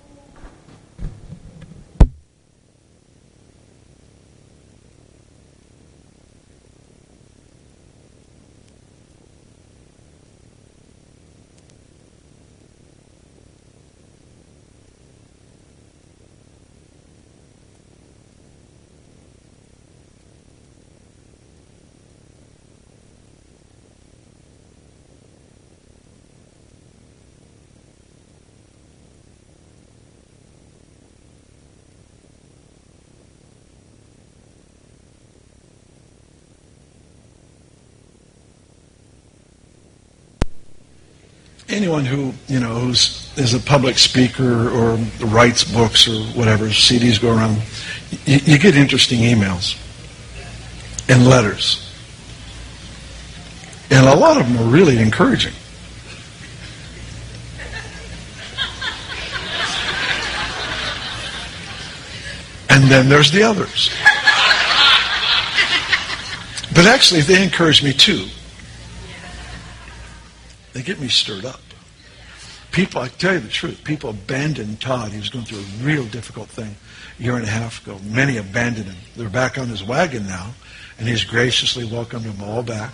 Anyone who, you know, who's is a public speaker or writes books or whatever, C Ds go around, you, you get interesting emails and letters. And a lot of them are really encouraging. And then there's the others. But actually, they encourage me too. They get me stirred up. People, I tell you the truth, people abandoned Todd. He was going through a real difficult thing a year and a half ago. Many abandoned him. They're back on his wagon now, and he's graciously welcomed them all back.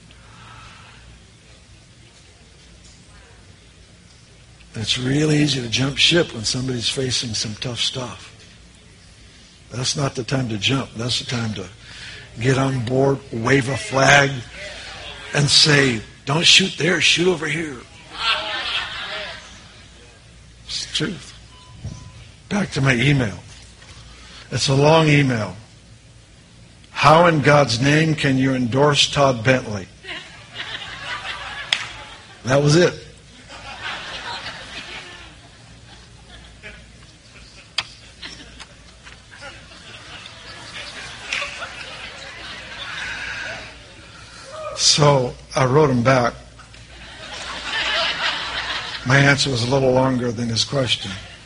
It's really easy to jump ship when somebody's facing some tough stuff. That's not the time to jump. That's the time to get on board, wave a flag, and say, don't shoot there, shoot over here. It's the truth. Back to my email. It's a long email. How in God's name can you endorse Todd Bentley? That was it. So I wrote him back. My answer was a little longer than his question.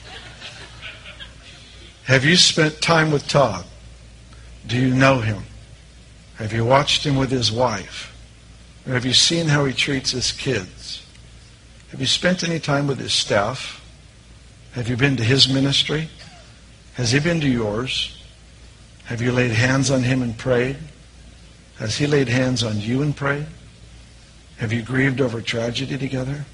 Have you spent time with Todd? Do you know him? Have you watched him with his wife? Or have you seen how he treats his kids? Have you spent any time with his staff? Have you been to his ministry? Has he been to yours? Have you laid hands on him and prayed? Has he laid hands on you and prayed? Have you grieved over tragedy together?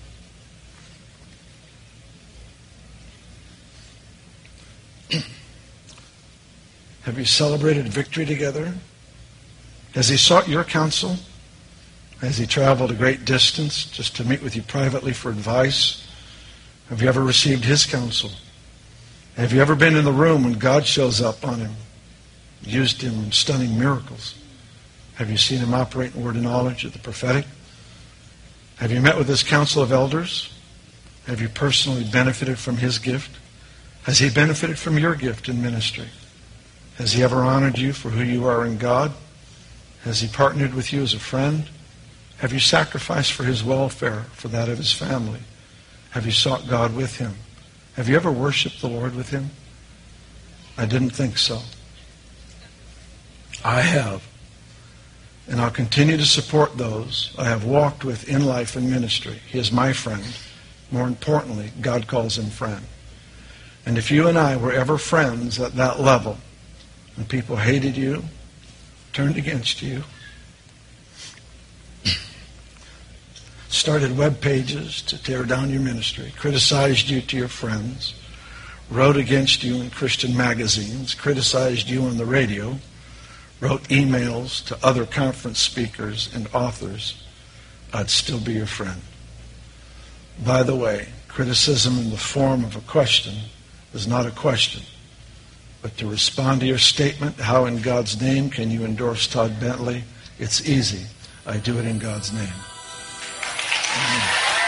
Have you celebrated victory together? Has he sought your counsel? Has he traveled a great distance just to meet with you privately for advice? Have you ever received his counsel? Have you ever been in the room when God shows up on him, used him in stunning miracles? Have you seen him operate in word of knowledge of the prophetic? Have you met with his council of elders? Have you personally benefited from his gift? Has he benefited from your gift in ministry? Has he ever honored you for who you are in God? Has he partnered with you as a friend? Have you sacrificed for his welfare, for that of his family? Have you sought God with him? Have you ever worshiped the Lord with him? I didn't think so. I have. And I'll continue to support those I have walked with in life and ministry. He is my friend. More importantly, God calls him friend. And if you and I were ever friends at that level, and people hated you, turned against you, started web pages to tear down your ministry, criticized you to your friends, wrote against you in Christian magazines, criticized you on the radio, wrote emails to other conference speakers and authors, I'd still be your friend. By the way, criticism in the form of a question is not a question. But to respond to your statement, how in God's name can you endorse Todd Bentley? It's easy. I do it in God's name. Amen.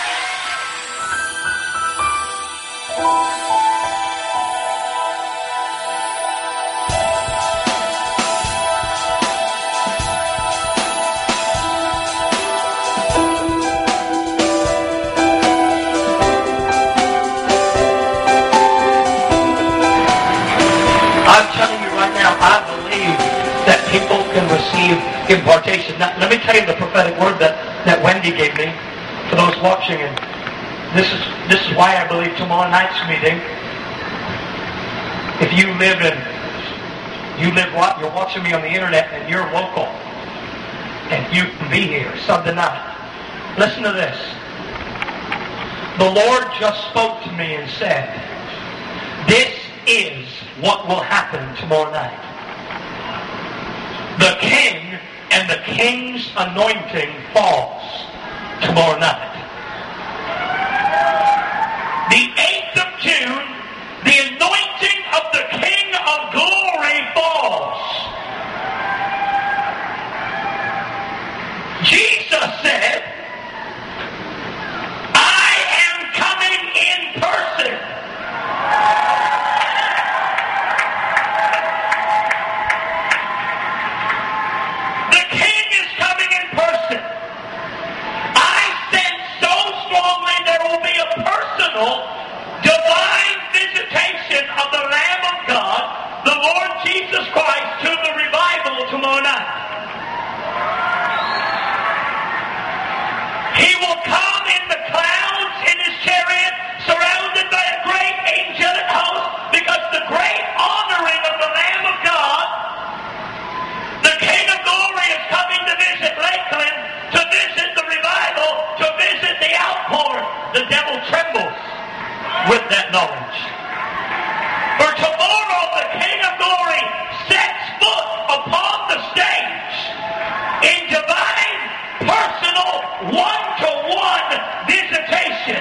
Impartation. Now, let me tell you the prophetic word that, that Wendy gave me for those watching, and this is this is why I believe tomorrow night's meeting, if you live in you live you're watching me on the internet and you're local and you can be here Sunday night, listen to this. The Lord just spoke to me and said, this is what will happen tomorrow night. The king and the king's anointing falls tomorrow night. The eighth of June, the anointing of the King of Glory falls. Jesus said, I am coming in person. Divine visitation of the Lamb of God, the Lord Jesus Christ, to the revival tomorrow night. He will come in the clouds in his chariot, surrounded by a great angelic host, because the great honoring of the Lamb of God, the King of Glory, is coming to visit Lakeland, to visit the revival, to visit the outpouring. The devil trembles with that knowledge. For tomorrow the King of Glory sets foot upon the stage in divine, personal, one-to-one visitation.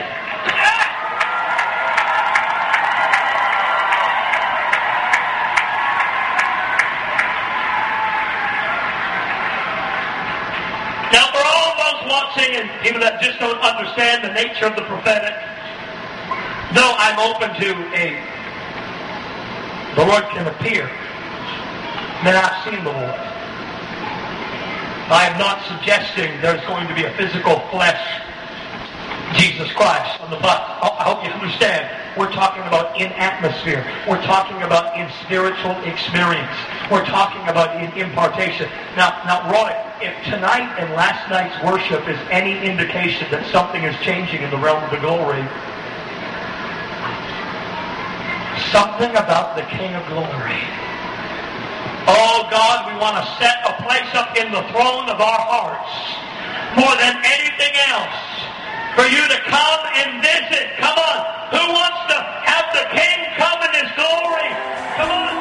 watching and people that just don't understand the nature of the prophetic, no, I'm open to a, the Lord can appear. Man, I've seen the Lord. I am not suggesting there's going to be a physical flesh Jesus Christ on the bus. I hope you understand. We're talking about in atmosphere. We're talking about in spiritual experience. We're talking about in impartation. Now, now, Roy, if tonight and last night's worship is any indication that something is changing in the realm of the glory, something about the King of Glory. Oh God, we want to set a place up in the throne of our hearts more than anything else for you to come and visit. Come on. Who wants to have the King come in His glory? Come on.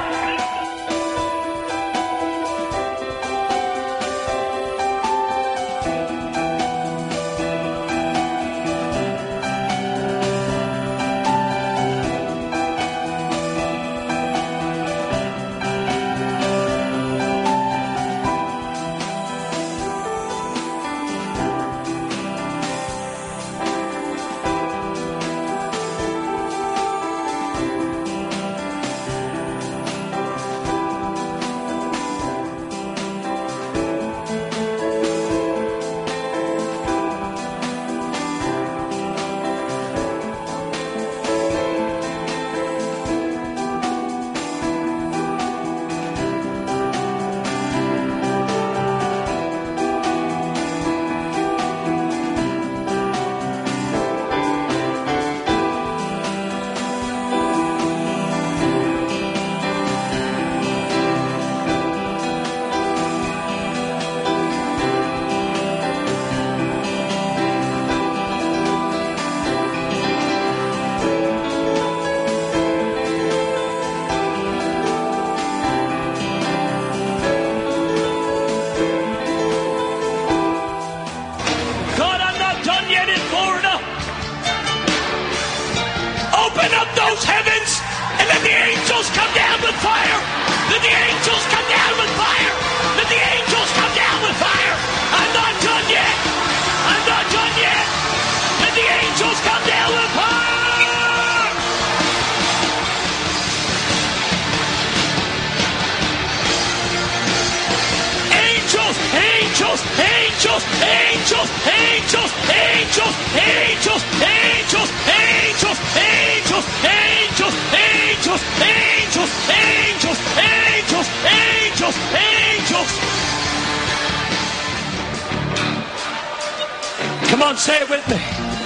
Come on, say it with me.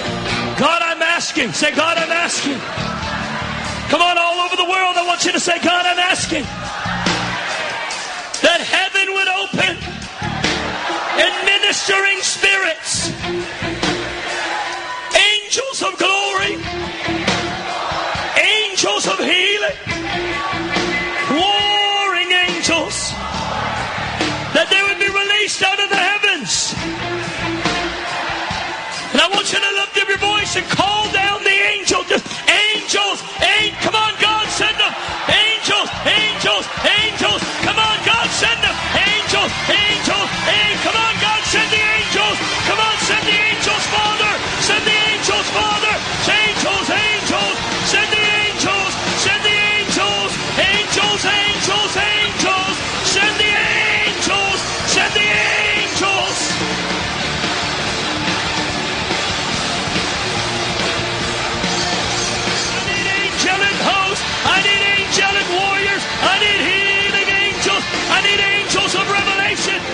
God, I'm asking. Say, God, I'm asking. Come on, all over the world, I want you to say, God, I'm asking that heaven would open and ministering spirits, angels of glory, angels of healing, warring angels, that they would be released out of the heavens. And I want you to lift up your voice and call down the angel. Just angels, angels. Come on, God, send them. Angels, angels, angels. Come on, God, send them. Angels, angels, angels. Come on, God, send the angels. Come on, send the angels, Father. Send the angels, Father. Angels, angels. Send the angels. Send the angels. Angels, angels, angels. Send the angels. Send the angels. I need angelic warriors. I need healing angels. I need angels of revelation.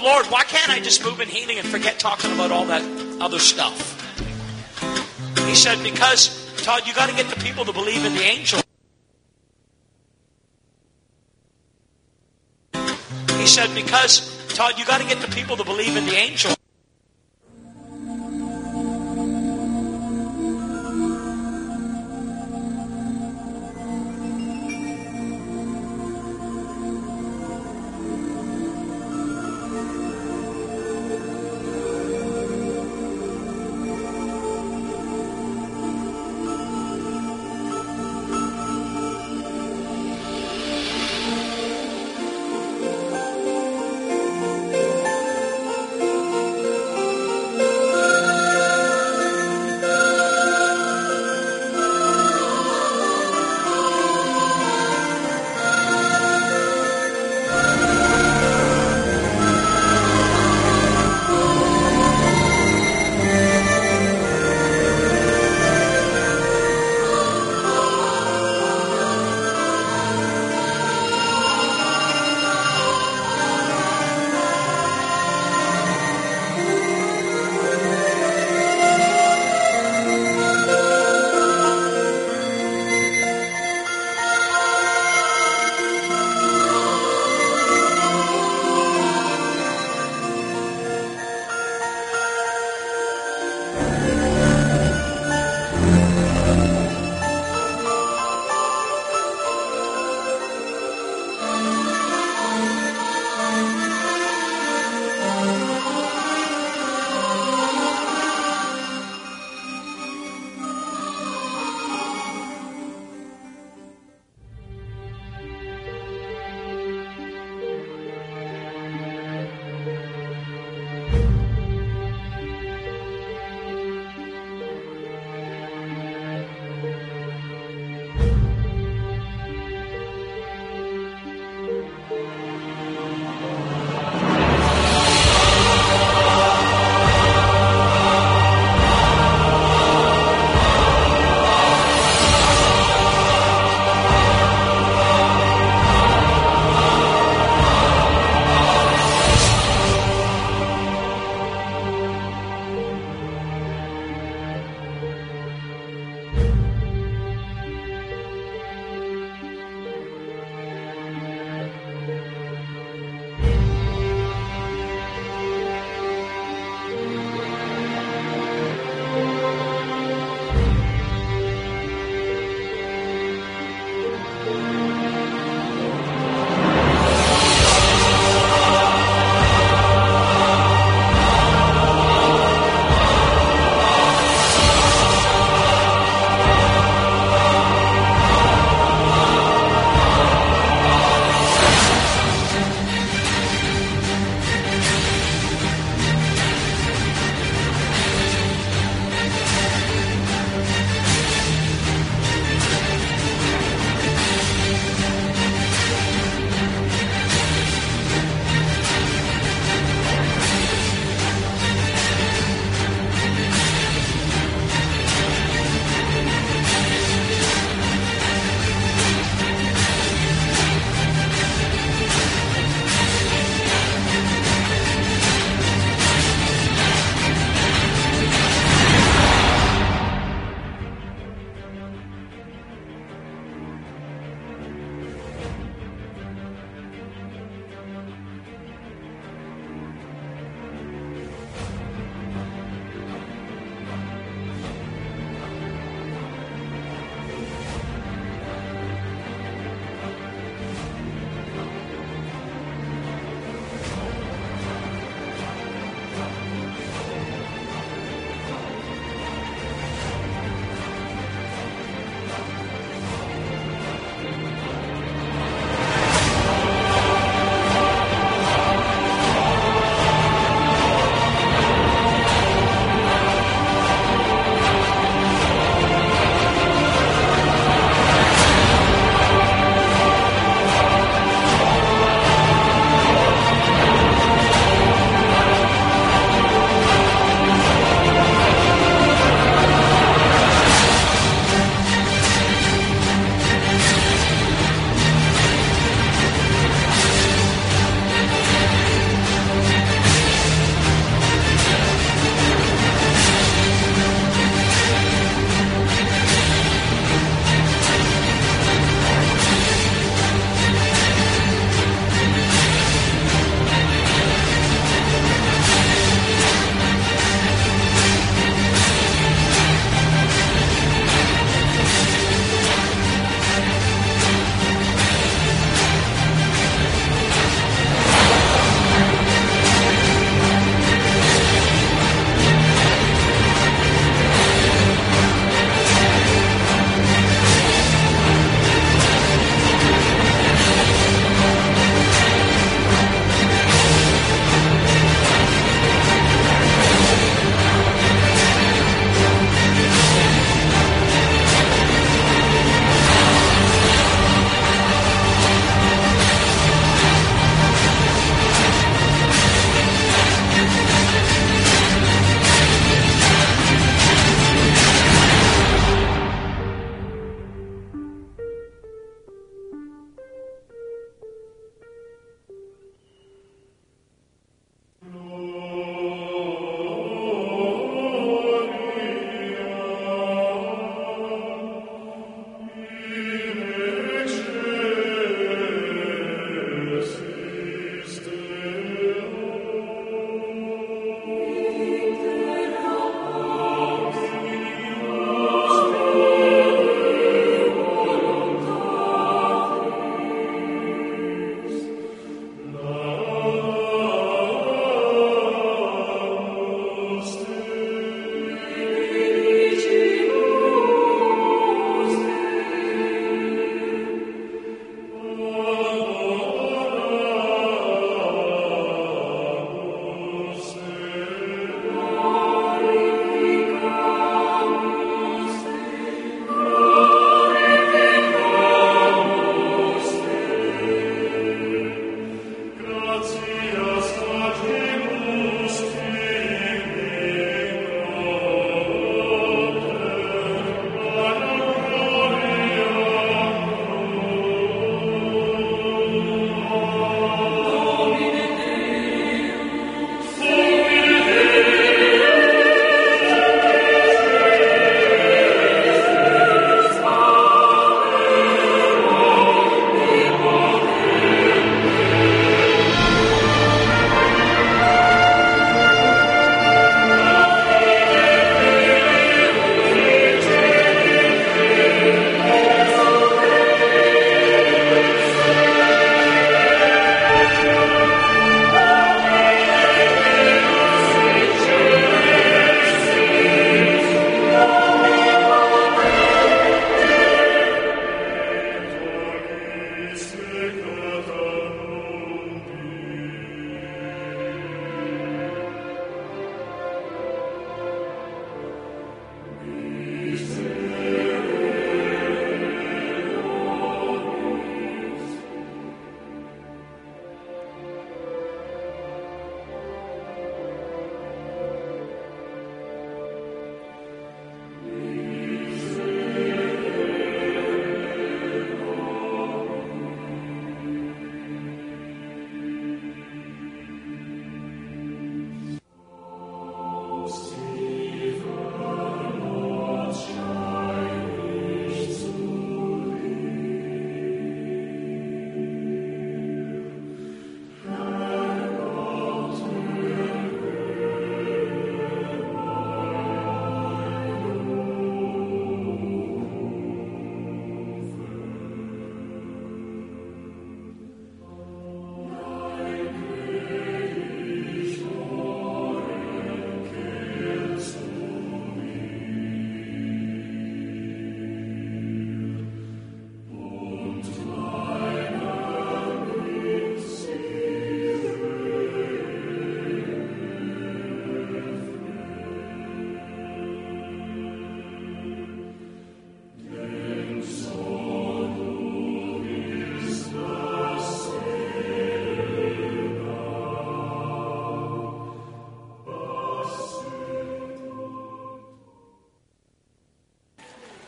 Lord, why can't I just move in healing and forget talking about all that other stuff? He said, because, Todd, you got to get the people to believe in the angel. He said, because, Todd, you got to get the people to believe in the angel.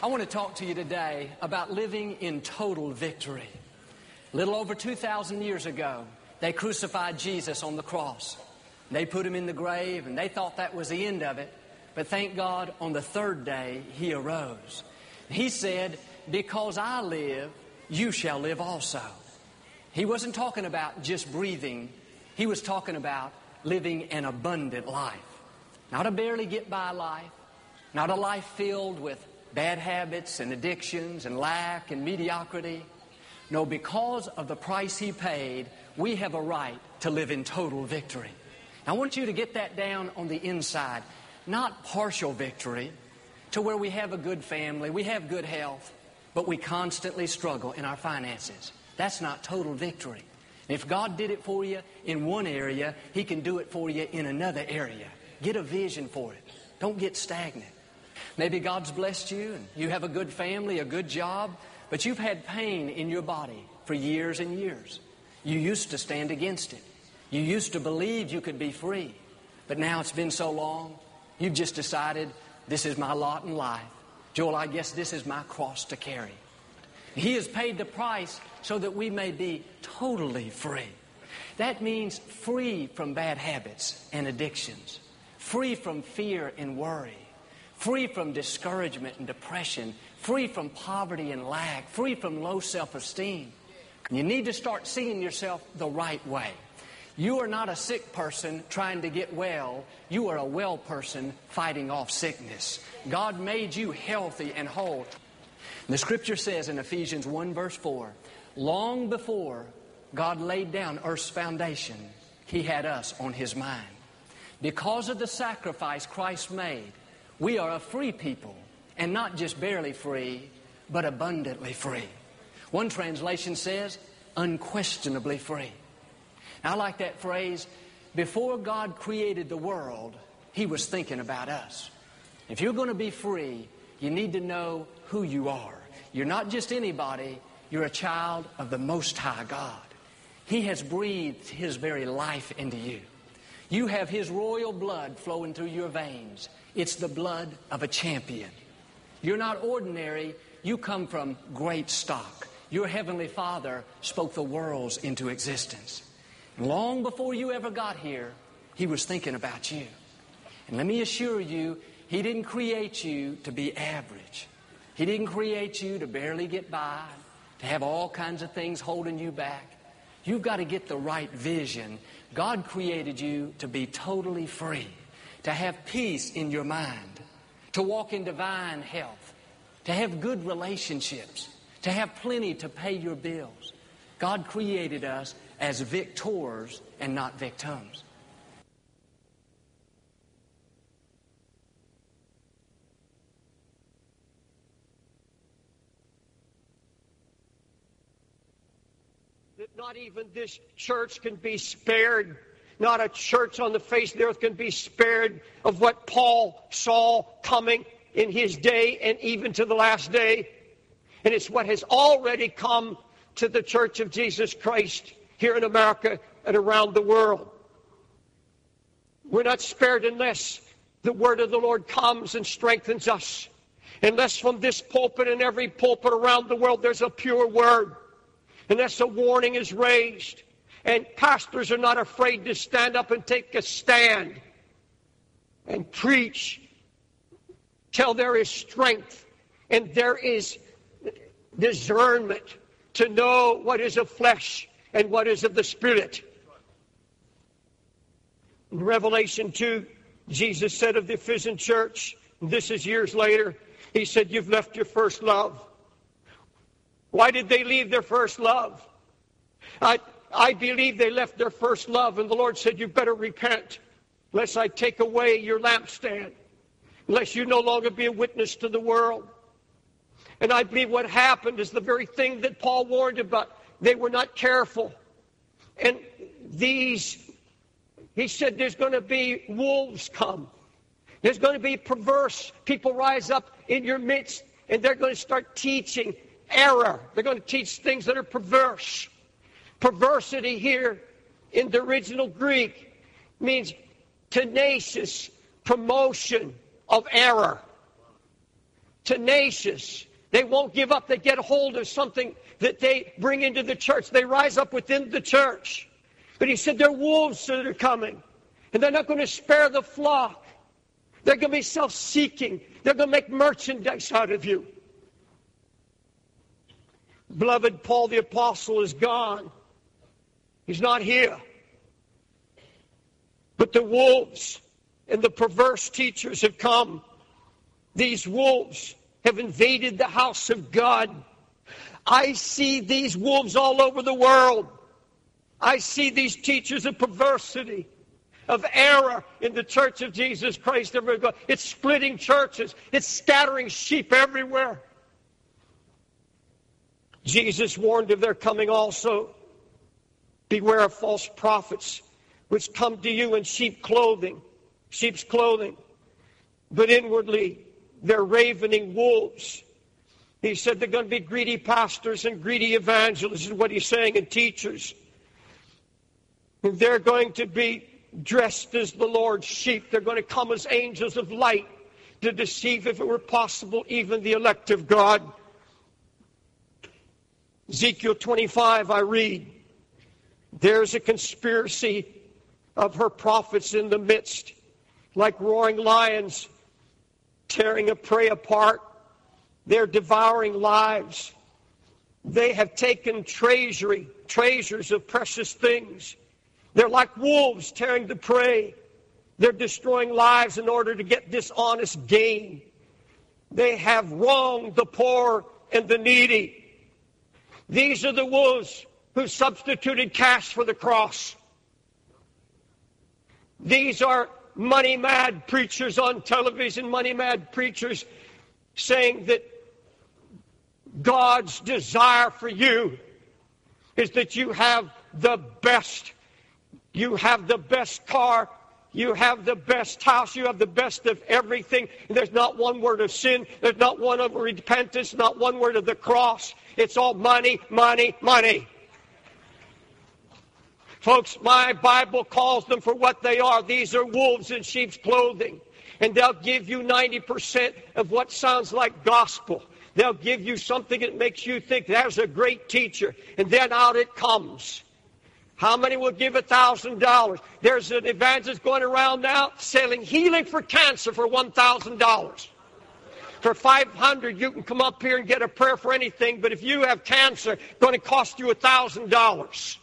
I want to talk to you today about living in total victory. A little over two thousand years ago, they crucified Jesus on the cross. They put him in the grave, and they thought that was the end of it. But thank God, on the third day, he arose. He said, because I live, you shall live also. He wasn't talking about just breathing. He was talking about living an abundant life. Not a barely get by life. Not a life filled with bad habits and addictions and lack and mediocrity. No, because of the price he paid, we have a right to live in total victory. I want you to get that down on the inside. Not partial victory, to where we have a good family, we have good health, but we constantly struggle in our finances. That's not total victory. If God did it for you in one area, He can do it for you in another area. Get a vision for it. Don't get stagnant. Maybe God's blessed you and you have a good family, a good job, but you've had pain in your body for years and years. You used to stand against it. You used to believe you could be free. But now it's been so long, you've just decided, this is my lot in life. Joel, I guess this is my cross to carry. He has paid the price so that we may be totally free. That means free from bad habits and addictions, free from fear and worry, free from discouragement and depression, free from poverty and lack, free from low self-esteem. You need to start seeing yourself the right way. You are not a sick person trying to get well. You are a well person fighting off sickness. God made you healthy and whole. The Scripture says in Ephesians one verse four, long before God laid down earth's foundation, He had us on His mind. Because of the sacrifice Christ made, we are a free people, and not just barely free, but abundantly free. One translation says, unquestionably free. I like that phrase. Before God created the world, He was thinking about us. If you're going to be free, you need to know who you are. You're not just anybody. You're a child of the Most High God. He has breathed His very life into you. You have His royal blood flowing through your veins. It's the blood of a champion. You're not ordinary. You come from great stock. Your Heavenly Father spoke the worlds into existence. Long before you ever got here, He was thinking about you. And let me assure you, He didn't create you to be average. He didn't create you to barely get by, to have all kinds of things holding you back. You've got to get the right vision. God created you to be totally free, to have peace in your mind, to walk in divine health, to have good relationships, to have plenty to pay your bills. God created us as victors and not victims. That not even this church can be spared. Not a church on the face of the earth can be spared of what Paul saw coming in his day and even to the last day. And it's what has already come to the Church of Jesus Christ here in America and around the world. We're not spared unless the word of the Lord comes and strengthens us. Unless from this pulpit and every pulpit around the world there's a pure word. Unless a warning is raised. And pastors are not afraid to stand up and take a stand and preach till there is strength and there is discernment to know what is of flesh and what is of the Spirit. In Revelation two, Jesus said of the Ephesian church, and this is years later, He said, you've left your first love. Why did they leave their first love? I, I believe they left their first love, and the Lord said, you better repent, lest I take away your lampstand, lest you no longer be a witness to the world. And I believe what happened is the very thing that Paul warned about. They were not careful. And these, he said, there's going to be wolves come. There's going to be perverse people rise up in your midst, and they're going to start teaching error. They're going to teach things that are perverse. Perversity here in the original Greek means tenacious promotion of error. tenacious. They won't give up. They get a hold of something that they bring into the church. They rise up within the church. But he said, there are wolves that are coming. And they're not going to spare the flock. They're going to be self-seeking. They're going to make merchandise out of you. Beloved, Paul the Apostle is gone. He's not here. But the wolves and the perverse teachers have come. These wolves have invaded the house of God. I see these wolves all over the world. I see these teachers of perversity, of error in the church of Jesus Christ everywhere. God. It's splitting churches. It's scattering sheep everywhere. Jesus warned of their coming also. Beware of false prophets, which come to you in sheep clothing, sheep's clothing, but inwardly they're ravening wolves. He said they're going to be greedy pastors and greedy evangelists, is what he's saying, and teachers. And they're going to be dressed as the Lord's sheep. They're going to come as angels of light to deceive, if it were possible, even the elect of God. Ezekiel twenty-five, I read, there's a conspiracy of her prophets in the midst, like roaring lions, tearing a prey apart. They're devouring lives. They have taken treasury, treasures of precious things. They're like wolves tearing the prey. They're destroying lives in order to get dishonest gain. They have wronged the poor and the needy. These are the wolves who substituted cash for the cross. These are money-mad preachers on television, money-mad preachers saying that God's desire for you is that you have the best. You have the best car. You have the best house. You have the best of everything. And there's not one word of sin. There's not one of repentance. Not one word of the cross. It's all money, money, money. Folks, my Bible calls them for what they are. These are wolves in sheep's clothing. And they'll give you ninety percent of what sounds like gospel. They'll give you something that makes you think, there's a great teacher. And then out it comes. How many will give a thousand dollars? There's an evangelist going around now selling healing for cancer for one thousand dollars. For five hundred dollars, you can come up here and get a prayer for anything. But if you have cancer, it's going to cost you a thousand dollars.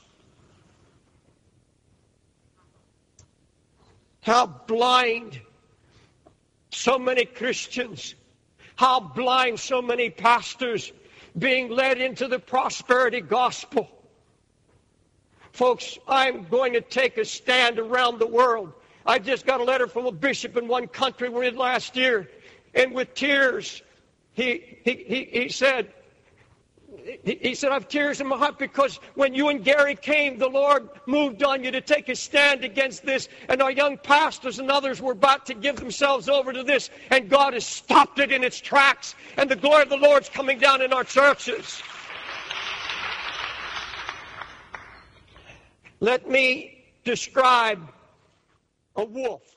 How blind so many Christians, how blind so many pastors being led into the prosperity gospel. Folks, I'm going to take a stand around the world. I just got a letter from a bishop in one country we did last year, and with tears, he he he, he said, he, he said, I have tears in my heart because when you and Gary came, the Lord moved on you to take a stand against this, and our young pastors and others were about to give themselves over to this, and God has stopped it in its tracks, and the glory of the Lord's coming down in our churches. Let me describe a wolf.